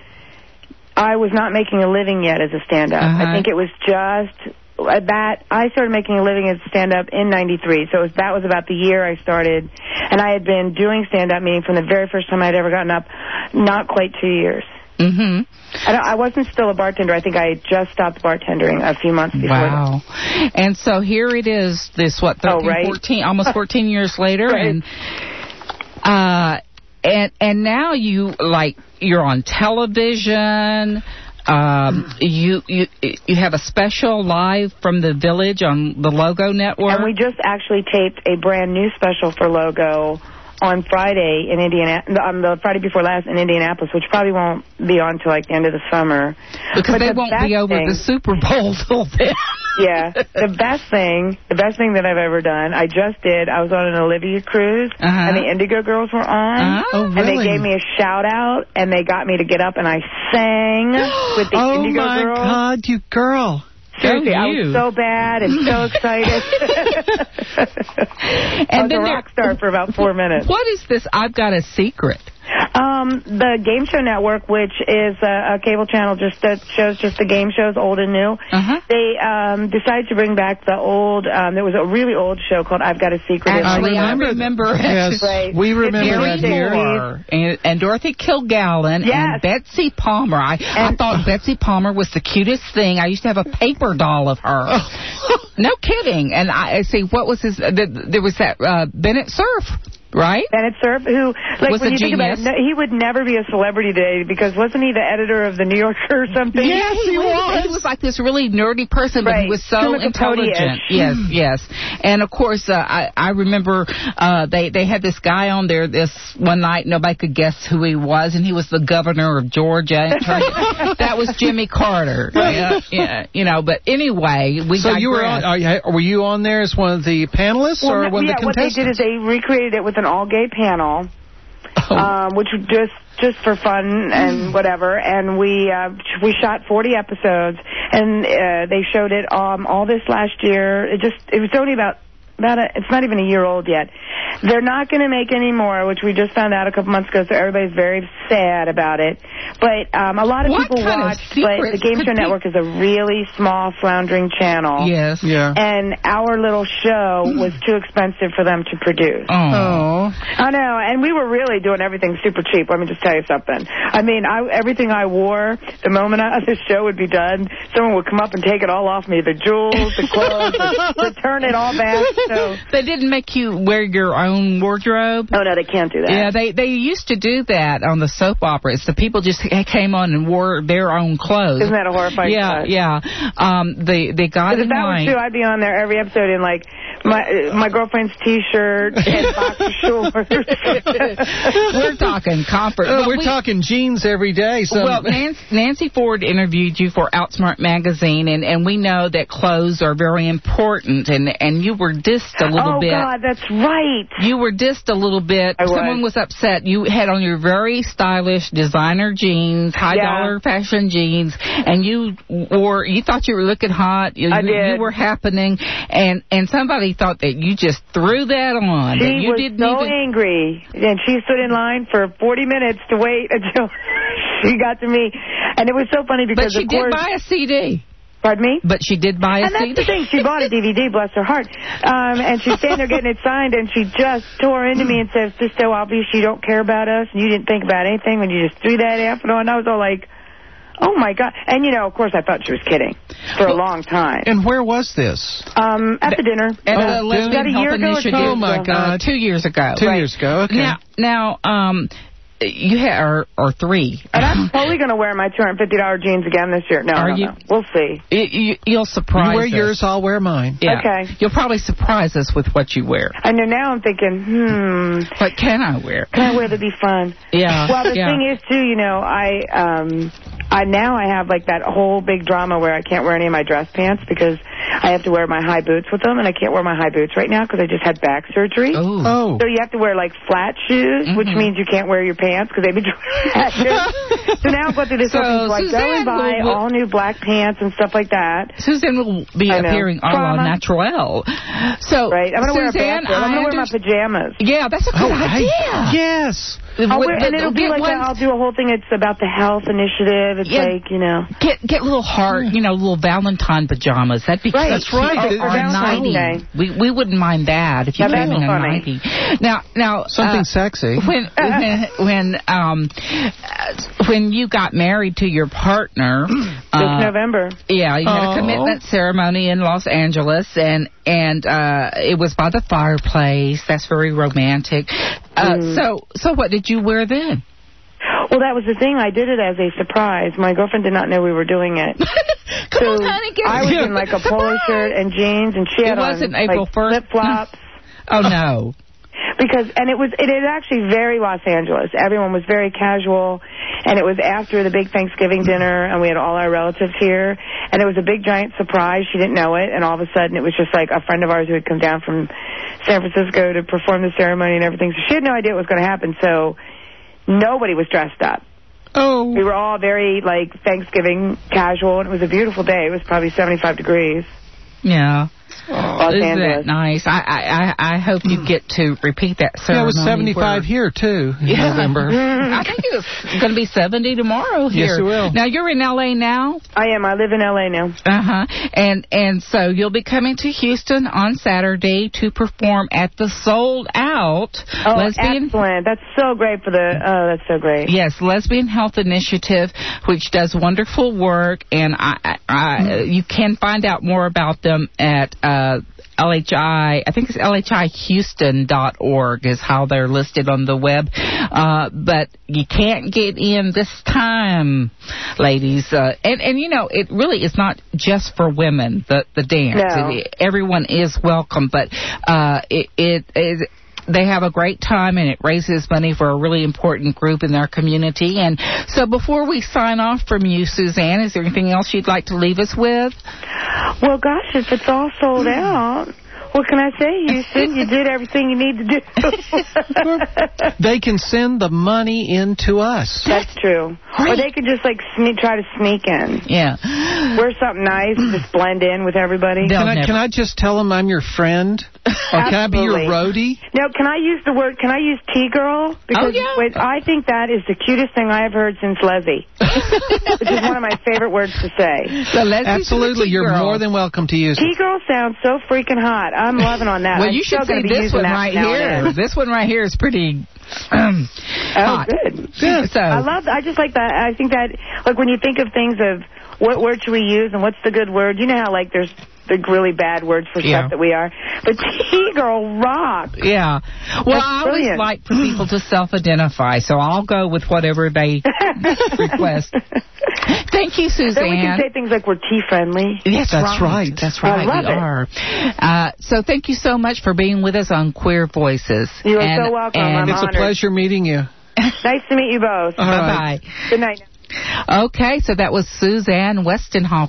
I was not making a living yet as a stand-up. Uh-huh. I think it was just that I started making a living as a stand-up in ninety-three. So it was, that was about the year I started. And I had been doing stand-up, meaning from the very first time I'd ever gotten up, not quite two years. Mm-hmm. I, don't, I wasn't still a bartender. I think I had just stopped bartending a few months before wow. that. And so here it is, this, what, thirteen, oh, right? fourteen, almost fourteen years later, right. and Uh, and and now you like you're on television. Um, you you you have a special live from the Village on the Logo Network. And we just actually taped a brand new special for Logo on Friday in Indiana, on the Friday before last in Indianapolis, which probably won't be on till like the end of the summer. Because but they the won't be over thing, the Super Bowl till then. Yeah, the best thing, the best thing that I've ever done, I just did. I was on an Olivia cruise, uh-huh. and the Indigo Girls were on, uh-huh. oh, really? and they gave me a shout out, and they got me to get up, and I sang with the oh Indigo my Girls. Oh my God, you girl! Seriously, I was so bad and so excited. I was a rock star for about four minutes. What is this? I've Got a Secret. Um, the Game Show Network, which is a, a cable channel just that shows just the game shows, old and new. Uh-huh. They um, decided to bring back the old. Um, there was a really old show called I've Got a Secret. Actually, I remember, I remember it. Yes, right. we remember that here. And, and Dorothy Kilgallen yes. and Betsy Palmer. I, and, I thought Betsy Palmer was the cutest thing. I used to have a paper doll of her. No kidding. And I, I see, what was his? The, there was that uh, Bennett Cerf. Right? Bennett Cerf, who, like, was when you genius. think about it, no, he would never be a celebrity today because wasn't he the editor of the New Yorker or something? Yes, he, he was. was. He was like this really nerdy person, right. but he was so intelligent. Yes, yes. And, of course, uh, I, I remember uh, they, they had this guy on there this one night. Nobody could guess who he was, and he was the governor of Georgia. That was Jimmy Carter. Yeah, yeah, you know, but anyway, we So digress. you were on, are you, were you on there as one of the panelists well, or one yeah, of the contestants? What they did is they recreated it with an all-gay panel, oh. um, which was just just for fun and whatever. And we uh, we shot forty episodes, and uh, they showed it um, all this last year. It just it was only about about a, it's not even a year old yet. They're not going to make any more, which we just found out a couple months ago. So everybody's very sad about it. But um, a lot of what people kind watch. Of but the Game Show be... Network is a really small, floundering channel. Yes. Yeah. And our little show was too expensive for them to produce. Oh. I know, and we were really doing everything super cheap. Let me just tell you something. I mean, I, everything I wore, the moment I, the show would be done, someone would come up and take it all off me. The jewels, the clothes, the, return it all back. So they didn't make you wear your own wardrobe? Oh, no, they can't do that. Yeah, they, they used to do that on the soap operas. The people just came on and wore their own clothes. Isn't that a horrifying Yeah, thought? yeah. Um, the, the guy If that line, was true, I'd be on there every episode in, like, my my girlfriend's T-shirt and boxer shorts. We're talking comfort. Oh, well, we're we, talking jeans every day. So. Well, Nancy, Nancy Ford interviewed you for Outsmart Magazine, and, and we know that clothes are very important, and, and you were dissed a little oh, bit. Oh, God, that's right. You were dissed a little bit. I Someone was. was upset. You had on your very stylish designer jeans, high-dollar yeah. fashion jeans, and you wore, you thought you were looking hot. You, I you, did. You were happening, and, and somebody thought that you just threw that on. She that you was didn't so even... angry, and she stood in line for forty minutes to wait until she got to me. And it was so funny because, But she of did course, buy a C D. Pardon me? But she did buy a and C D. And that's the thing. She bought a D V D, bless her heart. Um, and she's standing there getting it signed, and she just tore into me and says, "This is so obvious you don't care about us, and you didn't think about anything when you just threw that effort on." And I was all like, oh, my God. And, you know, of course, I thought she was kidding for well, a long time. And where was this? Um, at the dinner. At uh, the Lesbian a year Health ago Initiative. Oh, my God. Uh, two years ago. Two right. years ago, okay. Now, now um... You have, or, or three. And I'm totally going to wear my two hundred fifty dollar jeans again this year. No, Are no, you? no. We'll see. It, you, you'll surprise You wear us. yours, I'll wear mine. Yeah. Okay. You'll probably surprise us with what you wear. I know now I'm thinking, hmm. What can I wear? Can I wear to be fun? Yeah. Well, the yeah. thing is, too, you know, I, um, I now I have, like, that whole big drama where I can't wear any of my dress pants because I have to wear my high boots with them, and I can't wear my high boots right now because I just had back surgery. Oh. oh. So you have to wear, like, flat shoes, Mm-hmm. which means you can't wear your pants because they've been So now I'm going through this so, whole thing. So I Suzanne go and buy will, all new black pants and stuff like that. Susan will be appearing a la naturelle. So, right. I'm going to wear a Suzanne, bathrobe. I'm going to wear my pajamas. Yeah, that's a good oh, idea. I, yes. I'll wear, and it'll be like one, a, I'll do a whole thing. It's about the health initiative. It's yeah, like, you know. Get get little heart, you know, little Valentine pajamas. That'd be right. That's right. Or ninety. We we wouldn't mind that if you now came in a funny. ninety. Now now something uh, sexy. When when when um when you got married to your partner, this uh, November. Yeah, you had Oh. a commitment ceremony in Los Angeles, and and uh, it was by the fireplace. That's very romantic. Uh, Mm. So, so what did you wear then? Well, that was the thing. I did it as a surprise. My girlfriend did not know we were doing it. Come so on, honey, get I was it. in like a polo shirt and jeans, and she It had wasn't on April like first? flip flops. Oh no. Because and it was it is actually very Los Angeles. Everyone was very casual, and it was after the big Thanksgiving dinner, and we had all our relatives here, and it was a big giant surprise. She didn't know it, and all of a sudden it was just like a friend of ours who had come down from San Francisco to perform the ceremony and everything. So she had no idea what was going to happen. So nobody was dressed up. Oh. We were all very like Thanksgiving casual, and it was a beautiful day. It was probably seventy-five degrees. Yeah. Los Isn't Angeles. that nice? I, I I I hope you get to repeat that ceremony. Yeah, it was seventy-five where- here, too, in Yeah. November. I think it's going to be seventy tomorrow here. Yes, it will. Now, you're in L A now? I am. I live in L A now. Uh-huh. And and so you'll be coming to Houston on Saturday to perform at the Sold Out Oh, Lesbian... excellent. That's so great for the... Oh, that's so great. Yes, Lesbian Health Initiative, which does wonderful work, and I, I, I you can find out more about them at uh, L H I, I think it's L H I Houston dot org is how they're listed on the web. Uh, but you can't get in this time, ladies. Uh, and, and, you know, it really is not just for women, the, the dance. No. It, everyone is welcome, but uh, it, it, it they have a great time, and it raises money for a really important group in their community. And so before we sign off from you, Suzanne, is there anything else you'd like to leave us with? Well, gosh, if it's all sold out, what can I say, Houston? You did everything you need to do. They can send the money in to us. That's true. Or they could just, like, sneak, try to sneak in. Yeah. Wear something nice, just blend in with everybody. Can I, can I just tell them I'm your friend? Or can I be your roadie? No, can I use the word, can I use T-girl? Because Oh, yeah. wait, I think that is the cutest thing I have heard since Leslie. Which is one of my favorite words to say. So Leslie's Absolutely, the you're T-girl. more than welcome to use it. T-girl sounds so freaking hot. I'm loving on that. Well, I'm you should still see gonna be this using one that right now and here. then. This one right here is pretty um, Oh, hot. good. Good. So, I love. I just like that. I think that, like, when you think of things of what word should we use and what's the good word, you know how, like, there's the really bad words for Yeah. stuff that we are. But T-girl rock. yeah. Well, That's I always brilliant. like for people to self-identify, so I'll go with whatever they request. Thank you, Suzanne. Then we can say things like we're tea-friendly. Yes, That's right. That's I right. love we it. are. Uh, so thank you so much for being with us on Queer Voices. You are and, so welcome. and I'm It's honored. a pleasure meeting you. Nice to meet you both. All Bye-bye. right. Good night. Okay, so that was Suzanne Westenhoff.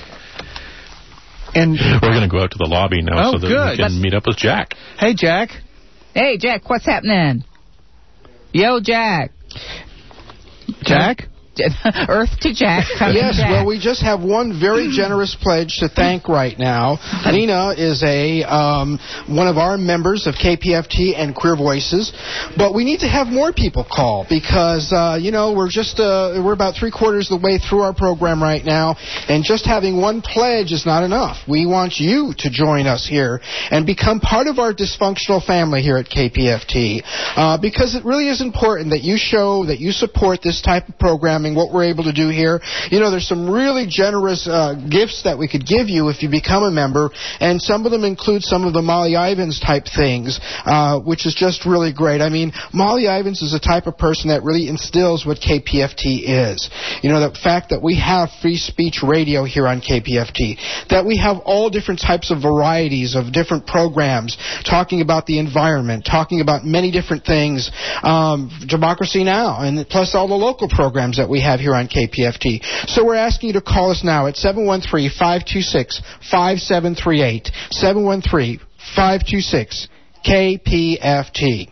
And We're going to go out to the lobby now Oh, so that good. we can meet up with Jack. hey, Jack. Hey, Jack, what's happening? Yo, Jack. Jack? Earth to Jack. Cousin Yes, Jack. well, we just have one very generous pledge to thank right now. Nina is a um, one of our members of K P F T and Queer Voices, but we need to have more people call because uh, you know we're just uh, we're about three quarters of the way through our program right now, and just having one pledge is not enough. We want you to join us here and become part of our dysfunctional family here at K P F T uh, because it really is important that you show that you support this type of programming. What we're able to do here, you know, there's some really generous uh, gifts that we could give you if you become a member, and some of them include some of the Molly Ivins type things, uh, which is just really great. I mean, Molly Ivins is a type of person that really instills what K P F T is. You know, the fact that we have free speech radio here on K P F T, that we have all different types of varieties of different programs talking about the environment, talking about many different things, um, Democracy Now!, and plus all the local programs that we have here on K P F T. So we're asking you to call us now at seven one three, five two six, five seven three eight, seven one three, five two six, K P F T.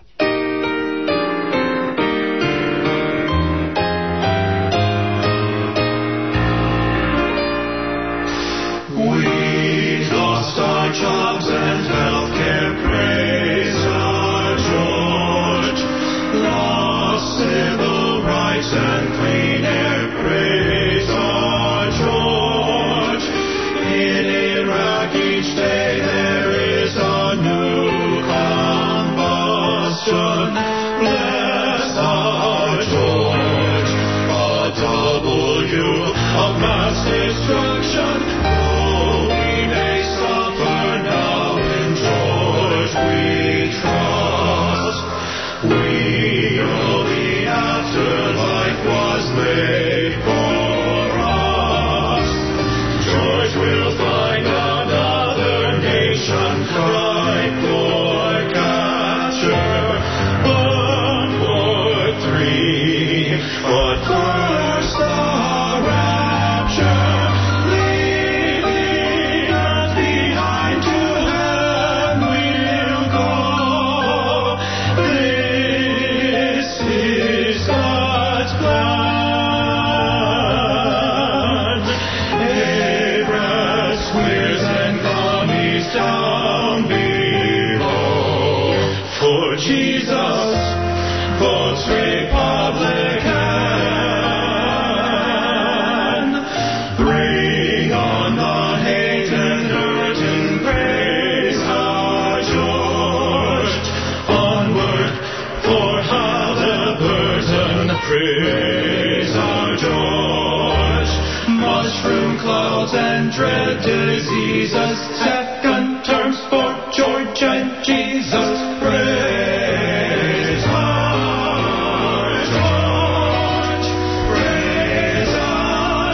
We lost our jobs and healthcare, praise our George. Lost civil rights and clean air, praise our George. In Iraq each day there is a new combustion. Bless our George. Jesus, votes Republican. Bring on the hate and hurt and praise our George. Onward for Halliburton, praise our George. Mushroom clouds and dread diseases, second terms for George and Jesus. Praise our George. Praise our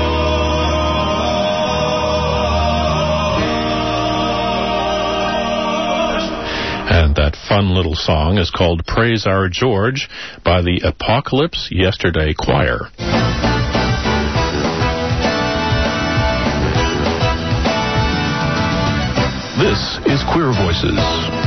George. And that fun little song is called Praise Our George by the Apocalypse Yesterday Choir. This is Queer Voices.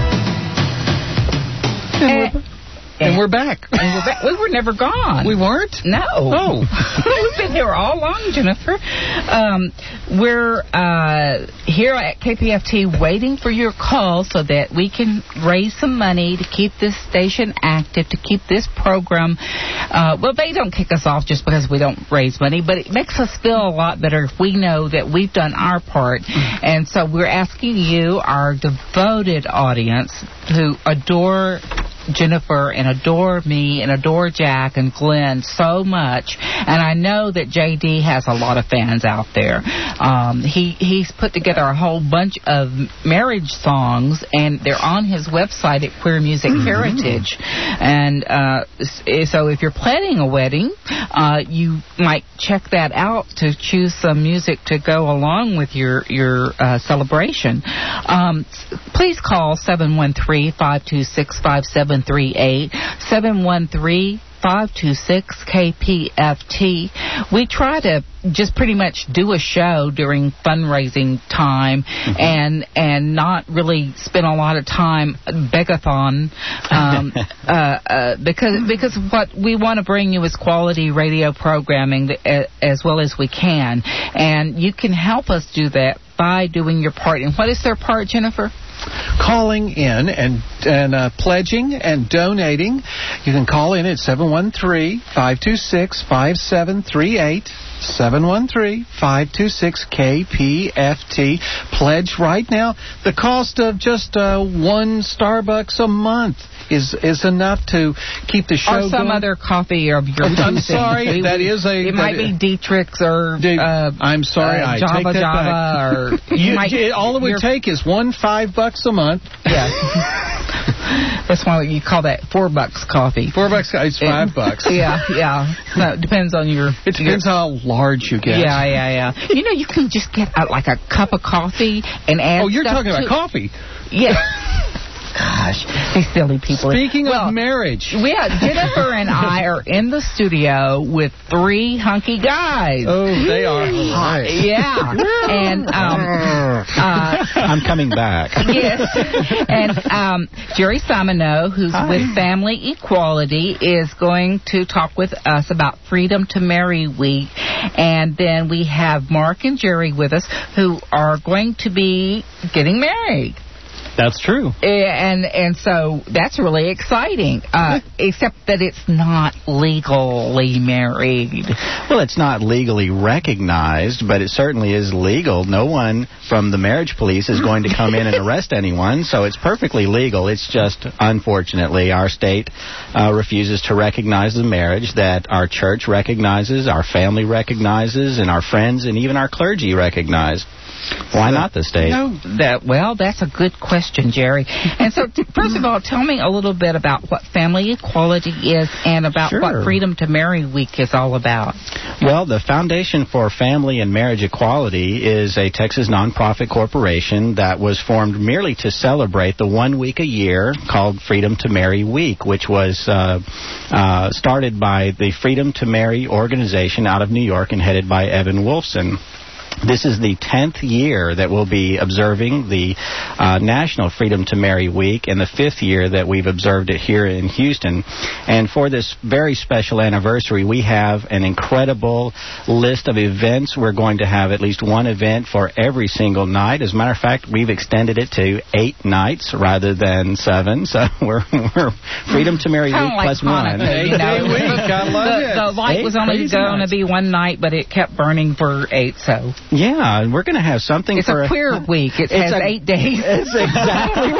And we're, and we're back. And we're back. We were never gone. We weren't? No. Oh. We've been here all along, Jennifer. Um, we're uh, here at K P F T waiting for your call so that we can raise some money to keep this station active, to keep this program. Uh, well, they don't kick us off just because we don't raise money, but it makes us feel a lot better if we know that we've done our part. Mm. And so we're asking you, our devoted audience, who adore Jennifer and adore me and adore Jack and Glenn so much, and I know that J D has a lot of fans out there. Um, he he's put together a whole bunch of marriage songs, and they're on his website at Queer Music mm-hmm. Heritage. And uh, so if you're planning a wedding, uh, you might check that out to choose some music to go along with your your uh, celebration. Um, please call seven one three, five two six, five seven three eight, seven one three, five two six, K P F T. We try to just pretty much do a show during fundraising time mm-hmm. and and not really spend a lot of time begathon um, uh, uh, because because what we want to bring you is quality radio programming that, as well as we can, and you can help us do that by doing your part. And what is their part, Jennifer? Calling in and and uh, pledging and donating. You can call in at seven one three, five two six, five seven three eight, seven one three, five two six, K P F T. Pledge right now. The cost of just uh, one Starbucks a month is is enough to keep the show going. Or some going. other coffee of your I'm sorry, we, that is a... It might be Dietrich's or... Uh, I'm sorry, uh, I Java take that Java back. Or you, might, it, all it would take is one five bucks a month. Yeah. That's why you call that four bucks coffee. Four bucks, it's five it, bucks. Yeah, yeah. No, it depends on your... It depends your, how large you get. Yeah, yeah, yeah. You know, you can just get uh, like a cup of coffee and add Oh, you're stuff talking to, about coffee. Yeah. Gosh, these silly people. Speaking well, of marriage. Yeah, Jennifer and I are in the studio with three hunky guys. Oh, they are hot. Yeah. And, um... Uh, I'm coming back. Yes. And um, Jerry Simoneau, who's Hi. with Family Equality, is going to talk with us about Freedom to Marry Week. And then we have Mark and Jerry with us, who are going to be getting married. That's true. And and so that's really exciting, uh, except that it's not legally married. Well, it's not legally recognized, but it certainly is legal. No one from the marriage police is going to come in and arrest anyone, so it's perfectly legal. It's just, unfortunately, our state uh, refuses to recognize the marriage that our church recognizes, our family recognizes, and our friends and even our clergy recognize. Why not the state? No, that well, that's a good question, Jerry. And so, t- first of all, tell me a little bit about what Family Equality is and about sure. what Freedom to Marry Week is all about. Well, the Foundation for Family and Marriage Equality is a Texas nonprofit corporation that was formed merely to celebrate the one week a year called Freedom to Marry Week, which was uh, uh, started by the Freedom to Marry organization out of New York and headed by Evan Wolfson. This is the tenth year that we'll be observing the uh, National Freedom to Marry Week, and the fifth year that we've observed it here in Houston. And for this very special anniversary, we have an incredible list of events. We're going to have at least one event for every single night. As a matter of fact, we've extended it to eight nights rather than seven. So we're, we're Freedom to Marry Week like plus one. Eight you know, week. I love the, it. The light eight was only going to be one night, but it kept burning for eight. So. Yeah, and we're going to have something it's for... It's a queer week. It has a, eight days. It's exactly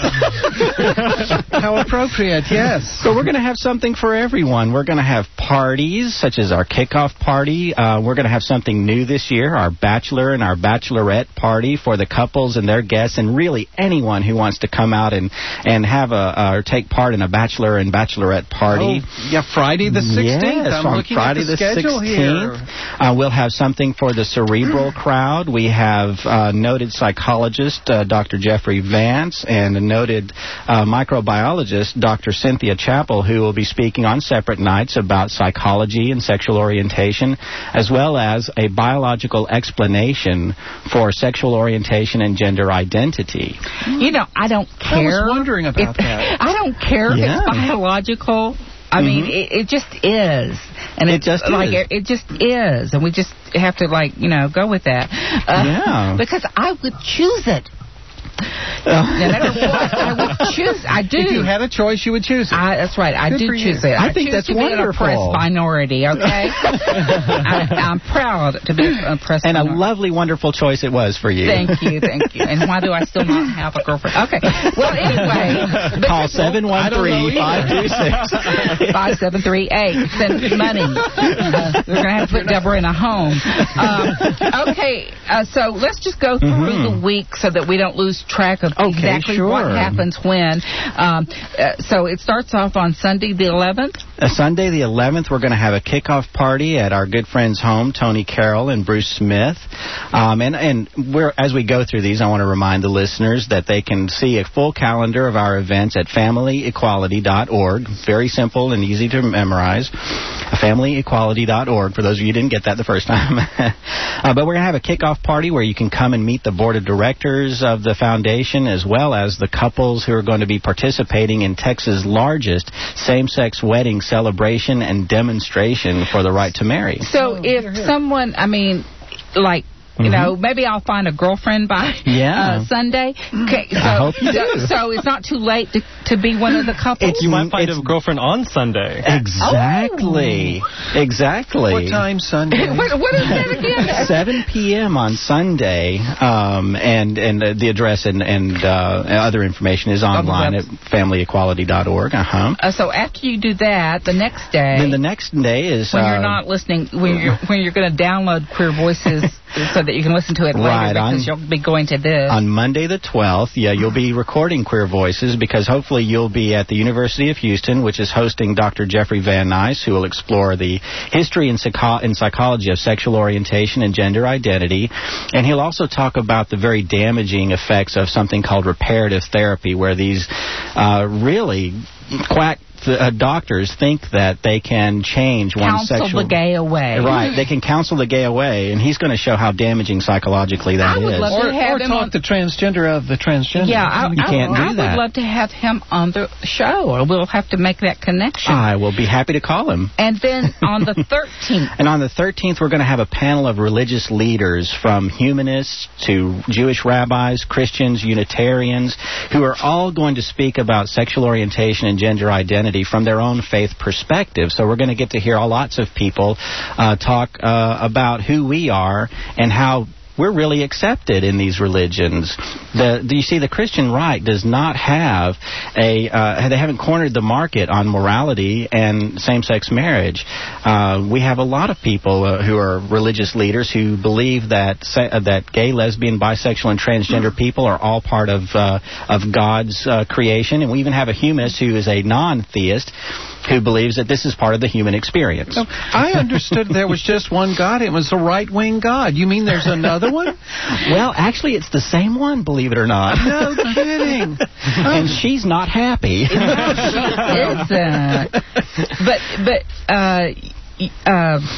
right. How appropriate, yes. So we're going to have something for everyone. We're going to have parties, such as our kickoff party. Uh, we're going to have something new this year, our bachelor and our bachelorette party for the couples and their guests, and really anyone who wants to come out and, and have a uh, or take part in a bachelor and bachelorette party. Oh, yeah, Friday the sixteenth. Yes, I'm on looking Friday at the, the schedule sixteenth. Here. Uh, we'll have something for the cerebral crowd. We have uh, noted psychologist uh, Doctor Jeffrey Vance and a noted uh, microbiologist Doctor Cynthia Chappell, who will be speaking on separate nights about psychology and sexual orientation, as well as a biological explanation for sexual orientation and gender identity. You know, I don't care. I was wondering about if, that. I don't care Yeah. if it's biological. I mm-hmm. mean, it, it just is. And it it's just like is. It, it just is, and we just have to, like, you know, go with that. Uh, yeah. Because I would choose it. No matter what, I would choose. I do. If you had a choice, you would choose it. I, that's right. I Good do for choose you. it. I, I think choose that's to wonderful. be an oppressed minority. Okay. I, I'm proud to be an oppressed and minority. a lovely, wonderful choice it was for you. Thank you, thank you. And why do I still not have a girlfriend? Okay. Well, anyway. Call seven one three, five two six, five seven three eight. Send money. Uh, we're going to have to put Deborah in a home. Um, okay, uh, so let's just go through mm-hmm. the week so that we don't lose track of okay, exactly sure. what happens when. Um, uh, so it starts off on Sunday the eleventh. Uh, Sunday the eleventh, we're going to have a kickoff party at our good friend's home, Tony Carroll and Bruce Smith. Um, and and we're, as we go through these, I want to remind the listeners that they can see a full calendar of our events at family equality dot org. Very simple and easy to memorize. family equality dot org, for those of you who didn't get that the first time. uh, but we're going to have a kickoff party where you can come and meet the board of directors of the foundation, as well as the couples who are going to be participating in Texas' largest same-sex wedding celebration and demonstration for the right to marry. So oh, if here, here. someone, I mean, like, you Mm-hmm. know, maybe I'll find a girlfriend by yeah. uh, Sunday. Okay, so, I hope you do. So, so it's not too late to, to be one of the couples? It's, you might find it's, a girlfriend on Sunday. Exactly. Oh. Exactly. What time Sunday? what, what is that again? seven p.m. on Sunday, um, and and uh, the address and, and uh, other information is online at family equality dot org. Uh-huh. Uh, so after you do that, the next day... Then the next day is... When uh, you're not listening, when you're, when you're going to download Queer Voices so that you can listen to it later, right, because on, you'll be going to this. On Monday the twelfth, yeah, you'll be recording Queer Voices, because hopefully you'll be at the University of Houston, which is hosting Doctor Jeffrey Van Nuys, who will explore the history and, psycho- and psychology of sexual orientation and gender identity. And he'll also talk about the very damaging effects of something called reparative therapy, where these uh, really quack uh, doctors think that they can change one's counsel sexual... the gay away. Right, they can counsel the gay away, and he's going to show how damaging psychologically that I would is. love or to have or him talk on... the transgender of the transgender. Yeah, I, you I, can't I, do that. I would love to have him on the show, or we'll have to make that connection. I will be happy to call him. And then on the thirteenth... And on the thirteenth, we're going to have a panel of religious leaders, from humanists to Jewish rabbis, Christians, Unitarians, who are all going to speak about sexual orientation and gender identity from their own faith perspective. So we're going to get to hear lots of people uh, talk uh, about who we are and how we're really accepted in these religions. The, the you see, the Christian right does not have a, uh, they haven't cornered the market on morality and same-sex marriage. Uh, we have a lot of people uh, who are religious leaders who believe that se- uh, that gay, lesbian, bisexual, and transgender people are all part of uh, of God's uh, creation, and we even have a humanist who is a non-theist who believes that this is part of the human experience. So I understood there was just one God. It was a right-wing God. You mean there's another one? Well, actually, it's the same one, believe it or not. No kidding. And she's not happy. No, she isn't. But, but, uh... uh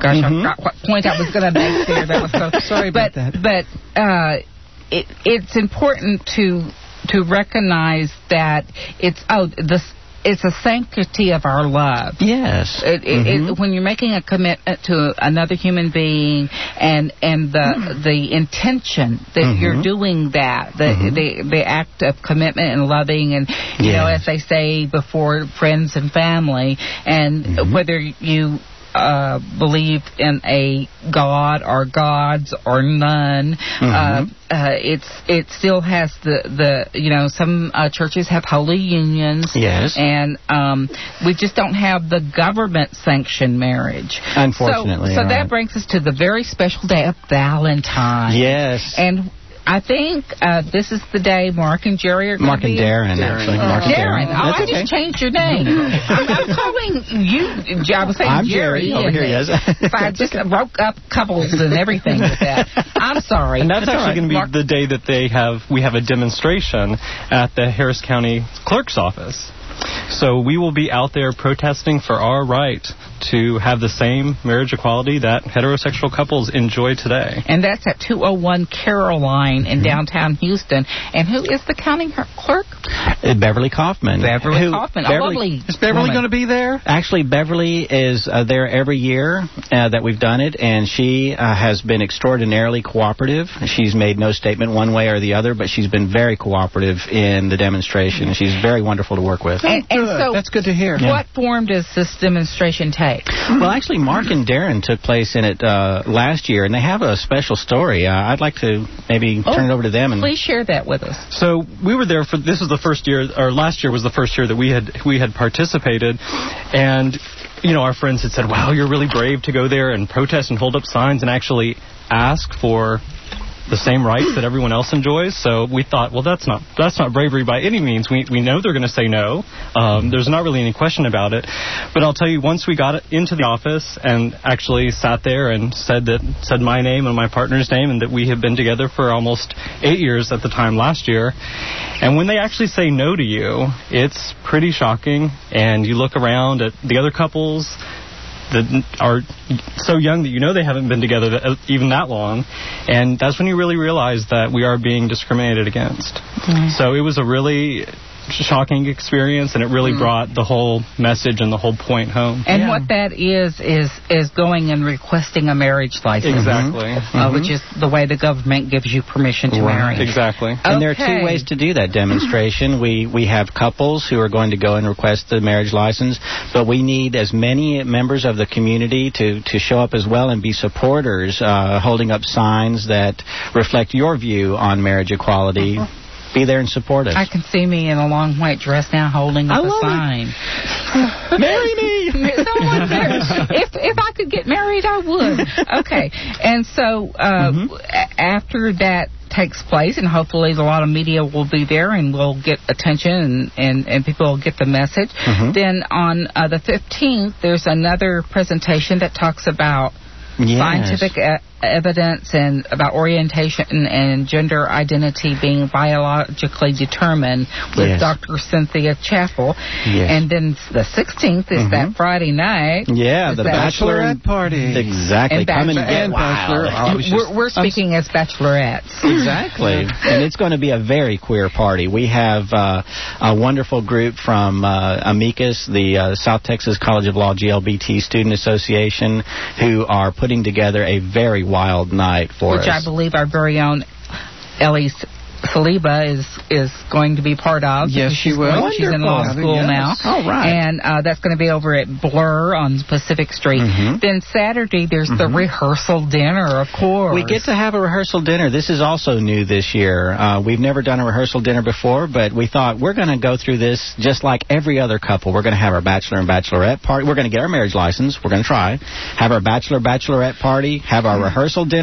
Gosh, Mm-hmm. I forgot what point I was going to make there. That was so sorry about but, that. But uh, it, it's important to to recognize that it's oh the. It's a sanctity of our love. Yes. It, it, mm-hmm. it, when you're making a commitment to another human being, and and the the intention that mm-hmm. you're doing that, the, mm-hmm. the the act of commitment and loving, and you yeah. know, as they say before, friends and family, and mm-hmm. whether you uh, believe in a God or gods or none, mm-hmm. uh, uh, it's it still has the, the you know, some uh, churches have holy unions. Yes. And um, we just don't have the government sanctioned marriage. Unfortunately. So, so right. that brings us to the very special day of Valentine's. Yes. And I think uh, this is the day Mark and Jerry are going Mark to be... and Darren, actually. Uh, Mark and Darren. Darren. Oh, That's I okay. just changed your name. I'm, I'm calling you... I was saying I'm Jerry. Jerry over and here, yes. if I just broke up couples and everything with that. I'm sorry. And that's, that's actually going to be Mark, the day that they have we have a demonstration at the Harris County Clerk's office. So we will be out there protesting for our right to have the same marriage equality that heterosexual couples enjoy today. And that's at two oh one Caroline in downtown Houston. And who is the county clerk? Uh, Beverly Kaufman. Beverly Who, Kaufman. Beverly, a lovely Is Beverly going to be there? Actually, Beverly is uh, there every year uh, that we've done it, and she uh, has been extraordinarily cooperative. She's made no statement one way or the other, but she's been very cooperative in the demonstration. She's very wonderful to work with. And, and so That's good to hear. what form does this demonstration take? Well, actually, Mark and Darren took place in it uh, last year, and they have a special story. Uh, I'd like to maybe Oh, turn it over to them. And Please share that with us. So we were there for this was the first year, or last year was the first year that we had we had participated, and you know our friends had said, "Wow, you're really brave to go there and protest and hold up signs and actually ask for the same rights that everyone else enjoys." So we thought, well, that's not that's not bravery by any means. We we know they're going to say no. Um, there's not really any question about it. But I'll tell you, once we got into the office and actually sat there and said that said my name and my partner's name, and that we have been together for almost eight years at the time last year, and when they actually say no to you, it's pretty shocking. And you look around at the other couples that are so young that you know they haven't been together that, even that long, and that's when you really realize that we are being discriminated against. Mm-hmm. So it was a really shocking experience, and it really mm. brought the whole message and the whole point home. And yeah. what that is is is going and requesting a marriage license. Exactly. Mm-hmm. Uh, mm-hmm. Which is the way the government gives you permission to right. marry. Exactly. And Okay. there are two ways to do that demonstration. we we have couples who are going to go and request the marriage license, but we need as many members of the community to, to show up as well and be supporters, uh, holding up signs that reflect your view on marriage equality. Uh-huh. Be there and support us. I can see me in a long white dress now holding up I a love sign. Marry me! Someone there. If if I could get married, I would. Okay. And so uh, mm-hmm. a- after that takes place, and hopefully a lot of media will be there and we'll get attention, and, and, and people will get the message. Mm-hmm. Then on uh, the fifteenth, there's another presentation that talks about yes. scientific e- evidence and about orientation and gender identity being biologically determined with yes. Doctor Cynthia Chappell. Yes. And then the sixteenth is mm-hmm. that Friday night. Yeah, is the that bachelorette party. Exactly. And Come and bachelor- get and wild. bachelor- we're, we're speaking as bachelorettes. Exactly. And it's going to be a very queer party. We have uh, a wonderful group from uh, Amicus, the uh, South Texas College of Law G L B T Student Association, who are putting together a very wild night for Which us. Which I believe our very own Ellie Saliba is is going to be part of. Yes, she will. Going, she's in law school yes. now. All right. And uh, that's going to be over at Blur on Pacific Street. Mm-hmm. Then Saturday, there's mm-hmm. the rehearsal dinner, of course. We get to have a rehearsal dinner. This is also new this year. Uh, we've never done a rehearsal dinner before, but we thought we're going to go through this just like every other couple. We're going to have our bachelor and bachelorette party. We're going to get our marriage license. We're going to try. Have our bachelor, bachelorette party. Have our rehearsal dinner.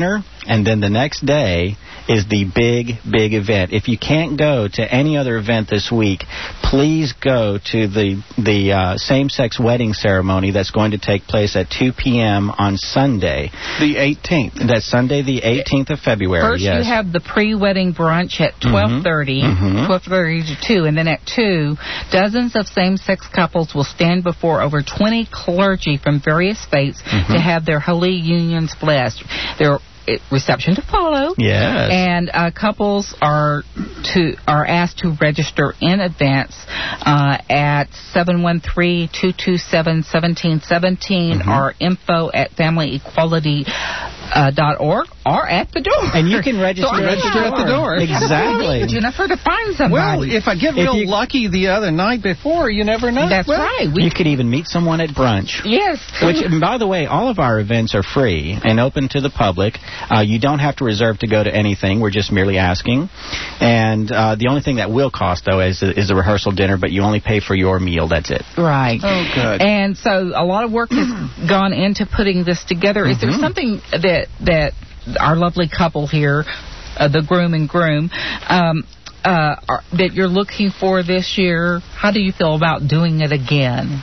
and then the next day is the big, big event. If you can't go to any other event this week, please go to the the uh, same-sex wedding ceremony that's going to take place at two p.m. on Sunday. The eighteenth. That's Sunday, the eighteenth of February. First, yes. you have the pre-wedding brunch at twelve thirty, Mhm. twelve thirty to two, and then at two, dozens of same-sex couples will stand before over twenty clergy from various faiths Mhm. to have their holy unions blessed. There reception to follow. Yes. And uh, couples are to are asked to register in advance uh, at seven one three, two two seven, one seven one seven Mhm. or info at family equality dot org or at the door. And you can register, So register at the door. Exactly. Jennifer, to find somebody. Well, if I get If real you- lucky the other night before, you never know. That's Well, right. We, You could even meet someone at brunch. yes. Which, and by the way, all of our events are free and open to the public. Uh, you don't have to reserve to go to anything. We're just merely asking. And uh, the only thing that will cost, though, is, is the rehearsal dinner, but you only pay for your meal. That's it. Right. Oh, good. And so a lot of work has gone into putting this together. Is there Mhm. something that that our lovely couple here, uh, the groom and groom, um, uh, are, that you're looking for this year? How do you feel about doing it again?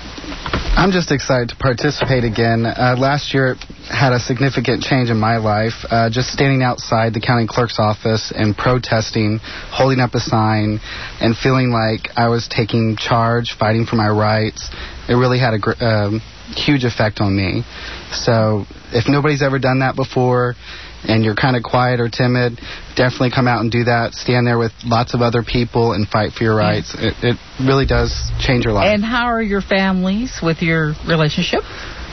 I'm just excited to participate again. Uh, last year it had a significant change in my life. Uh, just standing outside the county clerk's office and protesting, holding up a sign, and feeling like I was taking charge, fighting for my rights. It really had a gr- um, huge effect on me. So if nobody's ever done that before, and you're kind of quiet or timid, definitely come out and do that. Stand there with lots of other people and fight for your rights. It, it really does change your life. And how are your families with your relationship?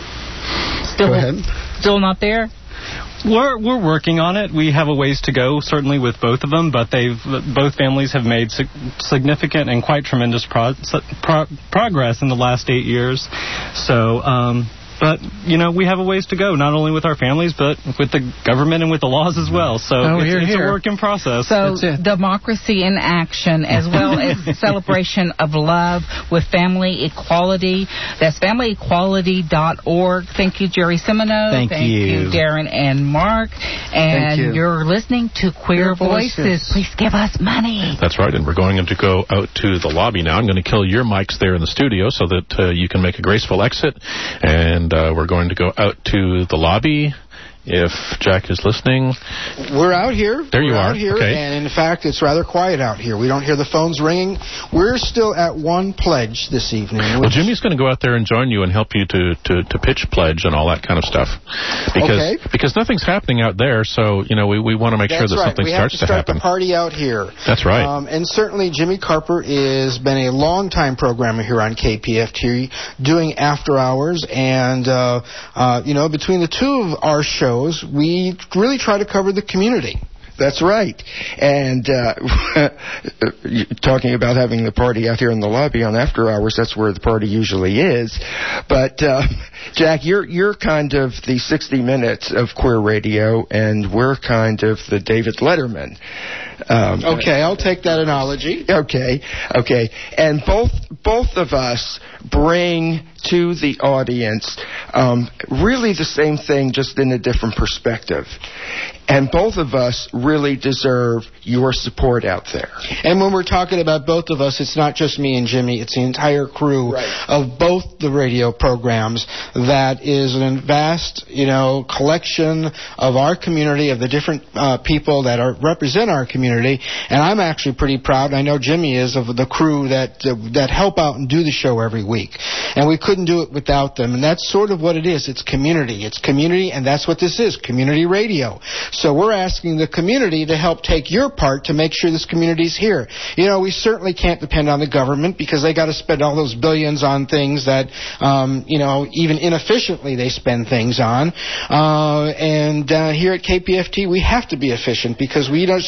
Still, Go ahead. Still not there? We're we're working on it. We have a ways to go, certainly with both of them, but they've both families have made sig- significant and quite tremendous pro- pro- progress in the last eight years. So. Um, But, you know, we have a ways to go, not only with our families, but with the government and with the laws as well. So Oh, it's, here, it's here. a work in process. So democracy in action, as well as celebration of love with family equality. That's family equality dot org. Thank you, Jerry Semino. Thank you. Darren and Mark. And you. you're listening to Queer, Queer Voices. Voices. Please give us money. That's right, and we're going to go out to the lobby now. I'm going to kill your mics there in the studio so that uh, you can make a graceful exit. And uh, we're going to go out to the lobby. If Jack is listening. We're out here. There you We're are. Out here, Okay. And in fact, it's rather quiet out here. We don't hear the phones ringing. We're still at one pledge this evening. Well, Jimmy's going to go out there and join you and help you to, to, to pitch pledge and all that kind of stuff. Because Okay. because nothing's happening out there, so, you know, we, we want to make sure That's that right. something we starts have to start happen. the party out here. That's right. Um, and certainly Jimmy Carper has been a long-time programmer here on K P F T, doing after hours. And, uh, uh, you know, between the two of our shows, we really try to cover the community. That's right. And uh, talking about having the party out here in the lobby on after hours, that's where the party usually is. But, uh, Jack, you're you're kind of the sixty minutes of queer radio, and we're kind of the David Letterman. Um, Okay, I'll take that analogy. Okay, okay. And both both of us bring to the audience um, really the same thing, just in a different perspective. And both of us really deserve your support out there. And when we're talking about both of us, it's not just me and Jimmy, it's the entire crew of both the radio programs that is a vast, you know, collection of our community, of the different uh, people that are represent our community. And I'm actually pretty proud, I know Jimmy is, of the crew that uh, that help out and do the show every week. And we couldn't do it without them. And that's sort of what it is. It's community. It's community, and that's what this is, community radio. So we're asking the community to help take your part to make sure this community's here. You know, we certainly can't depend on the government because they got to spend all those billions on things that, um, you know, even inefficiently they spend things on. Uh, and uh, here at K P F T, we have to be efficient because we don't, just don't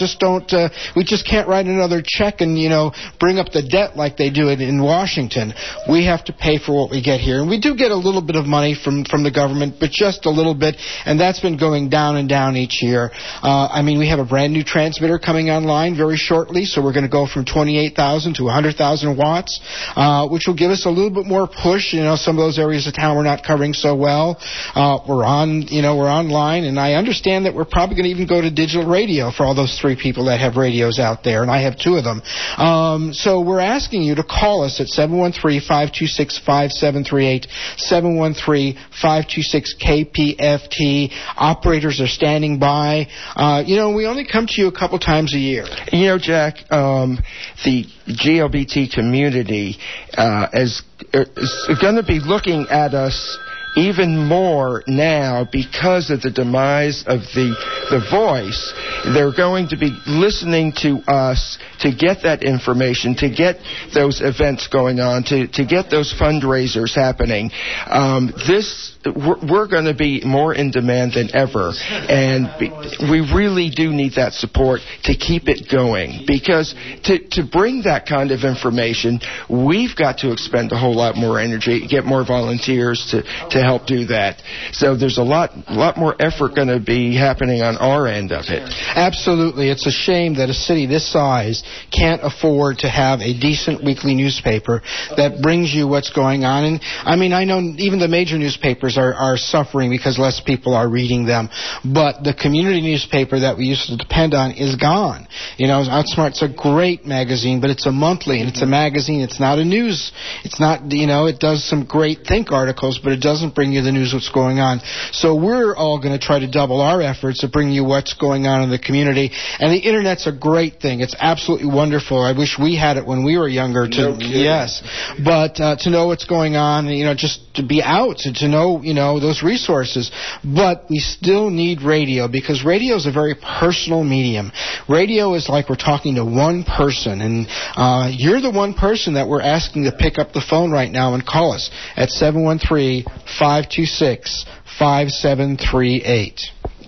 don't, uh, we just can't write another check and, you know, bring up the debt like they do it in Washington. We have to pay for what we get here. And we do get a little bit of money from, from the government, but just a little bit, and that's been going down and down each year. Uh, I mean, we have a brand new transmitter coming online very shortly, so we're going to go from twenty-eight thousand to one hundred thousand watts, uh, which will give us a little bit more push. You know, some of those areas of town we're not covering so well. Uh, we're on, you know, we're online, and I understand that we're probably going to even go to digital radio for all those three people that have radios out there, and I have two of them. Um, so we're asking you to call us at seven one three, five two six, five seven three eight, seven one three, five two six, K P F T. Operators are standing by. Uh, you know, we only come to you a couple times a year. You know, Jack, um, the G L B T community uh, is, is going to be looking at us even more now because of the demise of the the voice. They're going to be listening to us to get that information, to get those events going on, to, to get those fundraisers happening. Um, this we're, we're going to be more in demand than ever, and be, we really do need that support to keep it going, because to, to bring that kind of information, we've got to expend a whole lot more energy, get more volunteers to, to help do that. So there's a lot, lot more effort going to be happening on our end of it. Absolutely. It's a shame that a city this size can't afford to have a decent weekly newspaper that brings you what's going on. And I mean, I know even the major newspapers are, are suffering because less people are reading them, but the community newspaper that we used to depend on is gone. You know, Outsmart's a great magazine, but it's a monthly, and it's a magazine. It's not a news. It's not, you know, it does some great think articles, but it doesn't bring you the news what's going on. So we're all going to try to double our efforts to bring you what's going on in the community. And the Internet's a great thing. It's absolutely wonderful. I wish we had it when we were younger. To, no kidding. Yes. But uh, to know what's going on, you know, just to be out, to, to know, you know, those resources. But we still need radio, because radio is a very personal medium. Radio is like we're talking to one person, and uh, you're the one person that we're asking to pick up the phone right now and call us at seven one three, five two six, five seven three eight.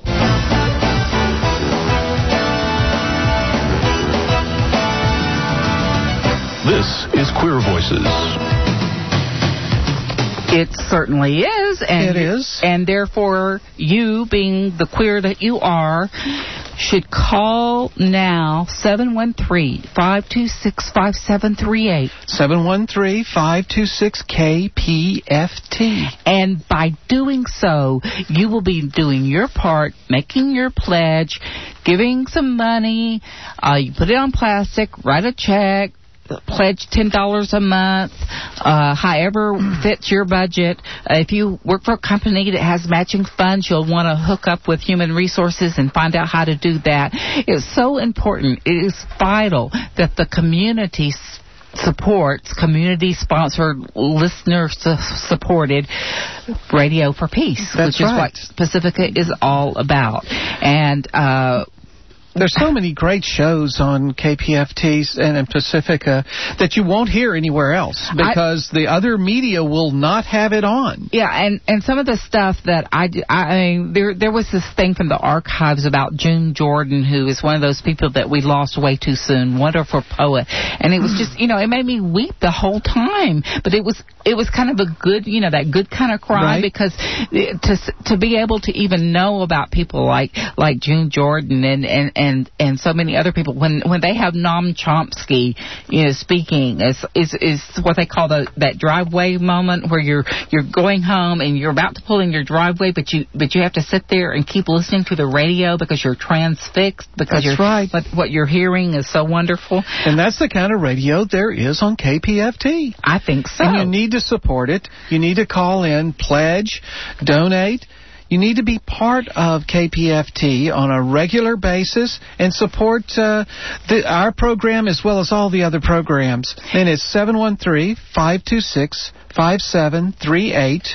This is Queer Voices. It certainly is. And it is. And therefore, you, being the queer that you are, should call now, seven one three, five two six, five seven three eight. seven one three, five two six, K P F T. And by doing so, you will be doing your part, making your pledge, giving some money. Uh, you put it on plastic, write a check, pledge ten dollars a month, uh, however fits your budget. Uh, if you work for a company that has matching funds, you'll want to hook up with Human Resources and find out how to do that. It's so important. It is vital that the community s- supports, community-sponsored, listener-supported Radio for Peace, That's which is right. what Pacifica is all about. And uh there's so many great shows on K P F T and in Pacifica that you won't hear anywhere else, because I, the other media will not have it on. Yeah, and, and some of the stuff that I, I mean, there there was this thing from the archives about June Jordan, who is one of those people that we lost way too soon, wonderful poet. And it was just, you know, it made me weep the whole time. But it was it was kind of a good, you know, that good kind of cry, right. Because to to be able to even know about people like like June Jordan and and and and so many other people, when when they have Noam Chomsky, you know, speaking, is is is what they call the that driveway moment, where you're you're going home and you're about to pull in your driveway, but you but you have to sit there and keep listening to the radio because you're transfixed, because that's you're, right. what what you're hearing is so wonderful. And that's the kind of radio there is on K P F T. I think so. And you need to support it. You need to call in, pledge, donate. You need to be part of K P F T on a regular basis and support uh, the, our program as well as all the other programs. And it's seven one three, five two six, five seven three eight.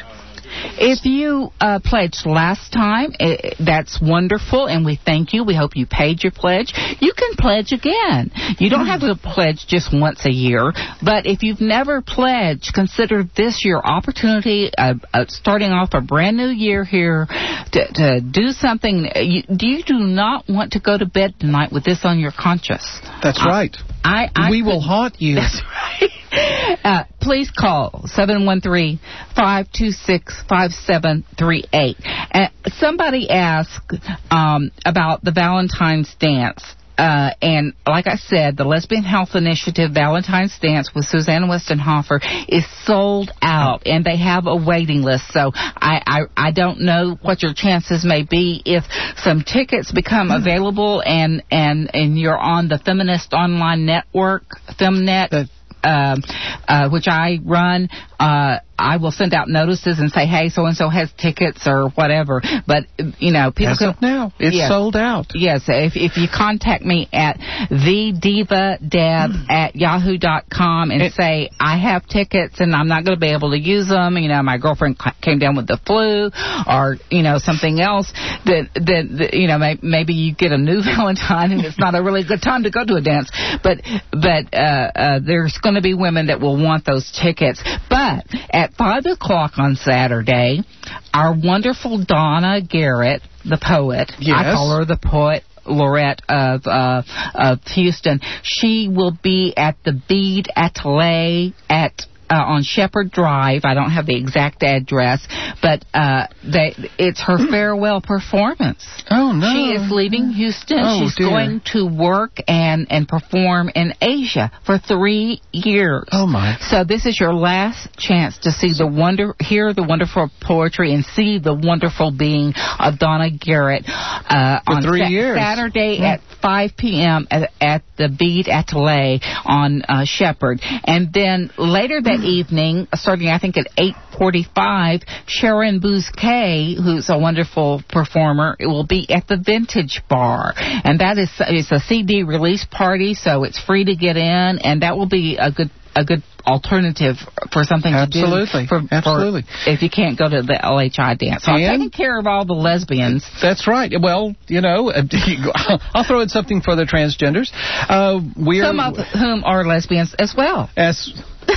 If you uh, pledged last time, it, that's wonderful, and we thank you. We hope you paid your pledge. You can pledge again. You don't have to pledge just once a year, but if you've never pledged, consider this your opportunity, uh, uh, starting off a brand new year here, to, to do something. You, you do not want to go to bed tonight with this on your conscience. That's I, right. I, I we could, will haunt you. That's right. Uh, please call seven one three, five two six, five seven three eight. Uh, somebody asked um, about the Valentine's dance. Uh, and like I said, the Lesbian Health Initiative Valentine's Dance with Suzanne Westenhofer is sold out, and they have a waiting list. So I, I, I don't know what your chances may be if some tickets become available, and, and, and you're on the Feminist Online Network, Femnet, uh, uh, which I run. Uh, I will send out notices and say, hey, so-and-so has tickets or whatever. But, you know, people As can... of now, it's yes, sold out. Yes, if if you contact me at the diva deb at yahoo dot com and it, say, I have tickets and I'm not going to be able to use them, you know, my girlfriend came down with the flu or, you know, something else, then, then you know, may, maybe you get a new Valentine and it's not a really good time to go to a dance. But, but uh, uh, there's going to be women that will want those tickets. But at five o'clock on Saturday, our wonderful Donna Garrett, the poet, yes. I call her the poet laureate of, uh, of Houston, she will be at the Bead Atelier at Uh, on Shepherd Drive. I don't have the exact address, but uh, they, it's her farewell performance. Oh, no. She is leaving Houston. Oh, She's dear. going to work and, and perform in Asia for three years. Oh, my. So this is your last chance to see the wonder, hear the wonderful poetry and see the wonderful being of Donna Garrett uh, for on three sa- years. Saturday yeah. at five p.m. at, at the Bead Atelier on uh, Shepherd. And then later that evening, starting I think at eight forty-five, Sharon Bousquet, who's a wonderful performer, will be at the Vintage Bar. And that is it's a C D release party, so it's free to get in, and that will be a good a good alternative for something Absolutely. to do. For, Absolutely. For if you can't go to the L H I dance. So I'm taking care of all the lesbians. That's right. Well, you know, I'll throw in something for the transgenders. Uh, we Some are, of whom are lesbians as well. As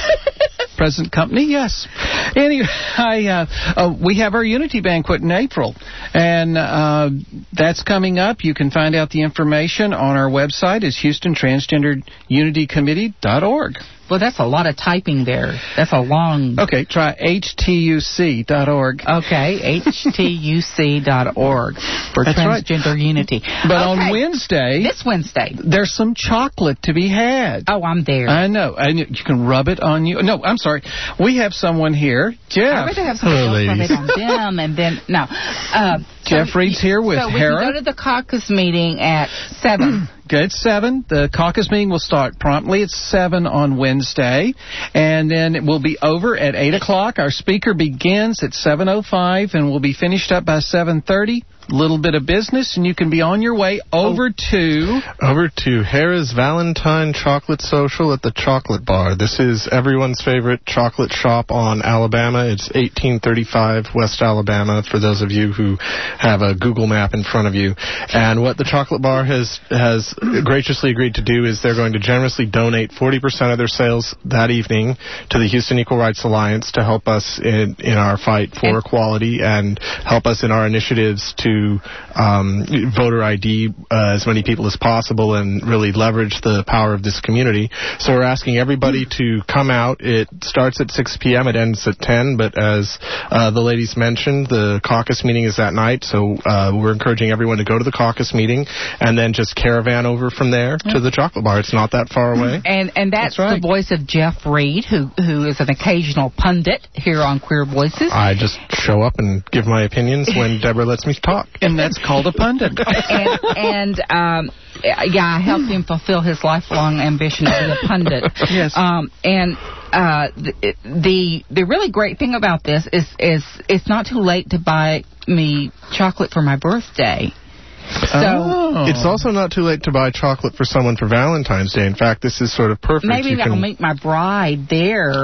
present company, yes. Anyway, I, uh, uh, we have our Unity Banquet in April, and uh, that's coming up. You can find out the information on our website. It's Houston Transgender Unity Committee dot org. Well, that's a lot of typing there. That's a long... Okay, try H T U C dot org. Okay, H T U C dot org for That's Transgender right. Unity. But okay. on Wednesday... This Wednesday. There's some chocolate to be had. Oh, I'm there. I know. And you can rub it on you. No, I'm sorry. We have someone here. Jeff. I would have somebody Hello, else rub ladies. it on them, and then... No. Uh, Jeff so, Reed's here with so we Hera. can go to the caucus meeting at seven. Okay, it's seven. The caucus meeting will start promptly at seven on Wednesday, and then it will be over at eight o'clock. Our speaker begins at seven oh five and will be finished up by seven thirty. Little bit of business, and you can be on your way over to... Over to Hera's Valentine Chocolate Social at the Chocolate Bar. This is everyone's favorite chocolate shop on Alabama. It's eighteen thirty-five West Alabama, for those of you who have a Google map in front of you. And what the Chocolate Bar has, has graciously agreed to do is they're going to generously donate forty percent of their sales that evening to the Houston Equal Rights Alliance to help us in, in our fight for and equality and help us in our initiatives to Um, voter I D uh, as many people as possible and really leverage the power of this community. So we're asking everybody to come out. It starts at six p.m. It ends at ten, but as uh, the ladies mentioned, the caucus meeting is that night, so uh, we're encouraging everyone to go to the caucus meeting and then just caravan over from there to the chocolate bar. It's not that far away. And and that's, That's right. the voice of Jeff Reed, who who is an occasional pundit here on Queer Voices. I just show up and give my opinions when Deborah lets me talk. And that's called a pundit. and and um, yeah, I helped him fulfill his lifelong ambition to be a pundit. Yes. Um, and uh, the, the the really great thing about this is is it's not too late to buy me chocolate for my birthday. So oh. It's also not too late to buy chocolate for someone for Valentine's Day. In fact, this is sort of perfect. maybe you I'll can... meet my bride there.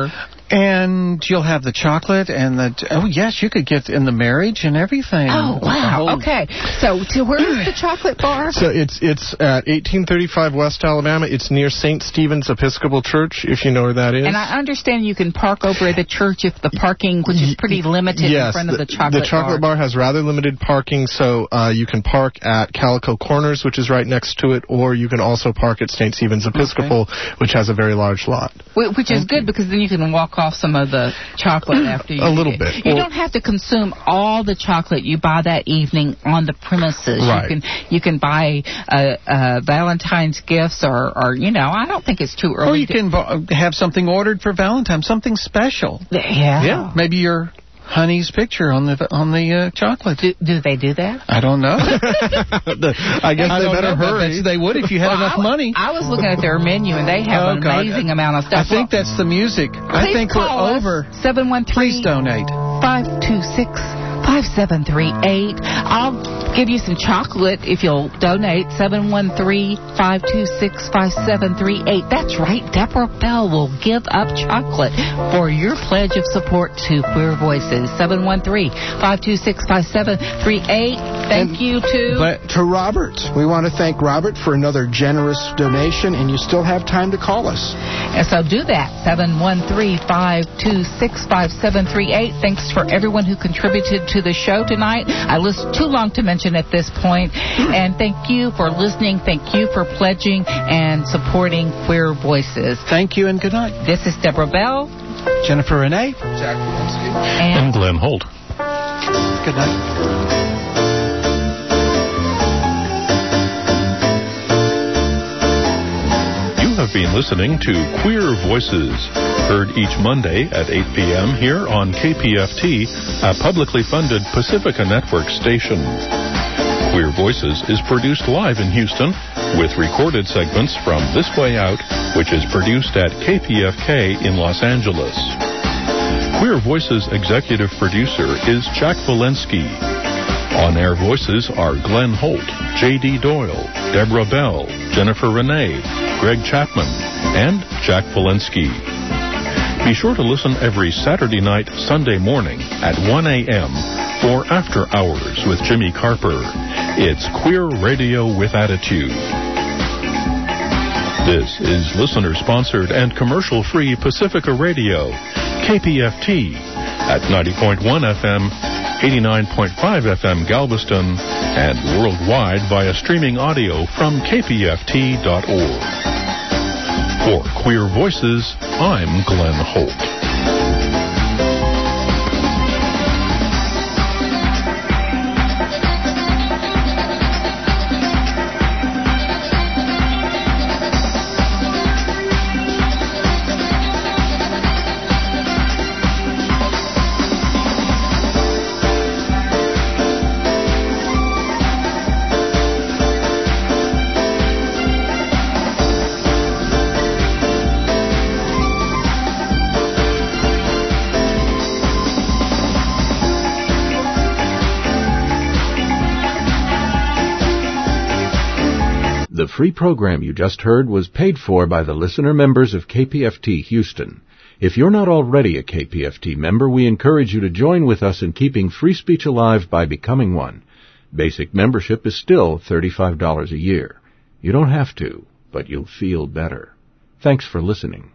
And you'll have the chocolate and the... Oh, yes, you could get in the marriage and everything. Oh, wow. Oh. Okay. So, to where is the chocolate bar? So it's it's at eighteen thirty-five West Alabama. It's near Saint Stephen's Episcopal Church, if you know where that is. And I understand you can park over at the church if the parking, which is pretty limited, yes, in front of the chocolate bar. The chocolate bar. bar has rather limited parking, so uh, you can park at Calico Corners, which is right next to it, or you can also park at Saint Stephen's Episcopal, okay. which has a very large lot. Which is good, because then you can walk off some of the chocolate after you A little eat bit. it. You well, don't have to consume all the chocolate you buy that evening on the premises. Right. You can you can buy uh, uh, Valentine's gifts, or, or, you know, I don't think it's too early. Or you to can bo- have something ordered for Valentine's, something special. Yeah. Yeah. Maybe your honey's picture on the on the uh, chocolate. Do, do they do that? I don't know. I guess I they better know, hurry. They would if you had well, enough I, money. I was looking at their menu, and they have oh, an God. amazing amount of stuff. I think well, that's the music. I think we're over. seven one three Please donate. five two six five seven three eight. I'll give you some chocolate if you'll donate. seven one three five two six five seven three eight. That's right. Deborah Bell will give up chocolate for your pledge of support to Queer Voices. seven one three five two six five seven three eight. Thank and you to... But to Robert. We want to thank Robert for another generous donation, and you still have time to call us. And so do that. seven one three five two six five seven three eight. Thanks for everyone who contributed to the show tonight. I list too long to mention at this point. And thank you for listening. Thank you for pledging and supporting Queer Voices. Thank you and good night. This is Deborah Bell, Jennifer Renee, Jack Walensky, and, and Glenn Holt. Good night. Have been listening to Queer Voices, heard each Monday at eight p.m. here on K P F T, a publicly funded Pacifica Network station. Queer Voices is produced live in Houston, with recorded segments from This Way Out, which is produced at K P F K in Los Angeles. Queer Voices executive producer is Jack Walensky. On-air voices are Glenn Holt, J D. Doyle, Deborah Bell, Jennifer Renee, Greg Chapman, and Jack Walensky. Be sure to listen every Saturday night, Sunday morning at one a.m. for After Hours with Jimmy Carper. It's Queer Radio with Attitude. This is listener-sponsored and commercial-free Pacifica Radio, K P F T, at ninety point one F M, eighty-nine point five F M Galveston, and worldwide via streaming audio from K P F T dot org. For Queer Voices, I'm Glenn Holt. The free program you just heard was paid for by the listener members of K P F T Houston. If you're not already a K P F T member, we encourage you to join with us in keeping free speech alive by becoming one. Basic membership is still thirty-five dollars a year. You don't have to, but you'll feel better. Thanks for listening.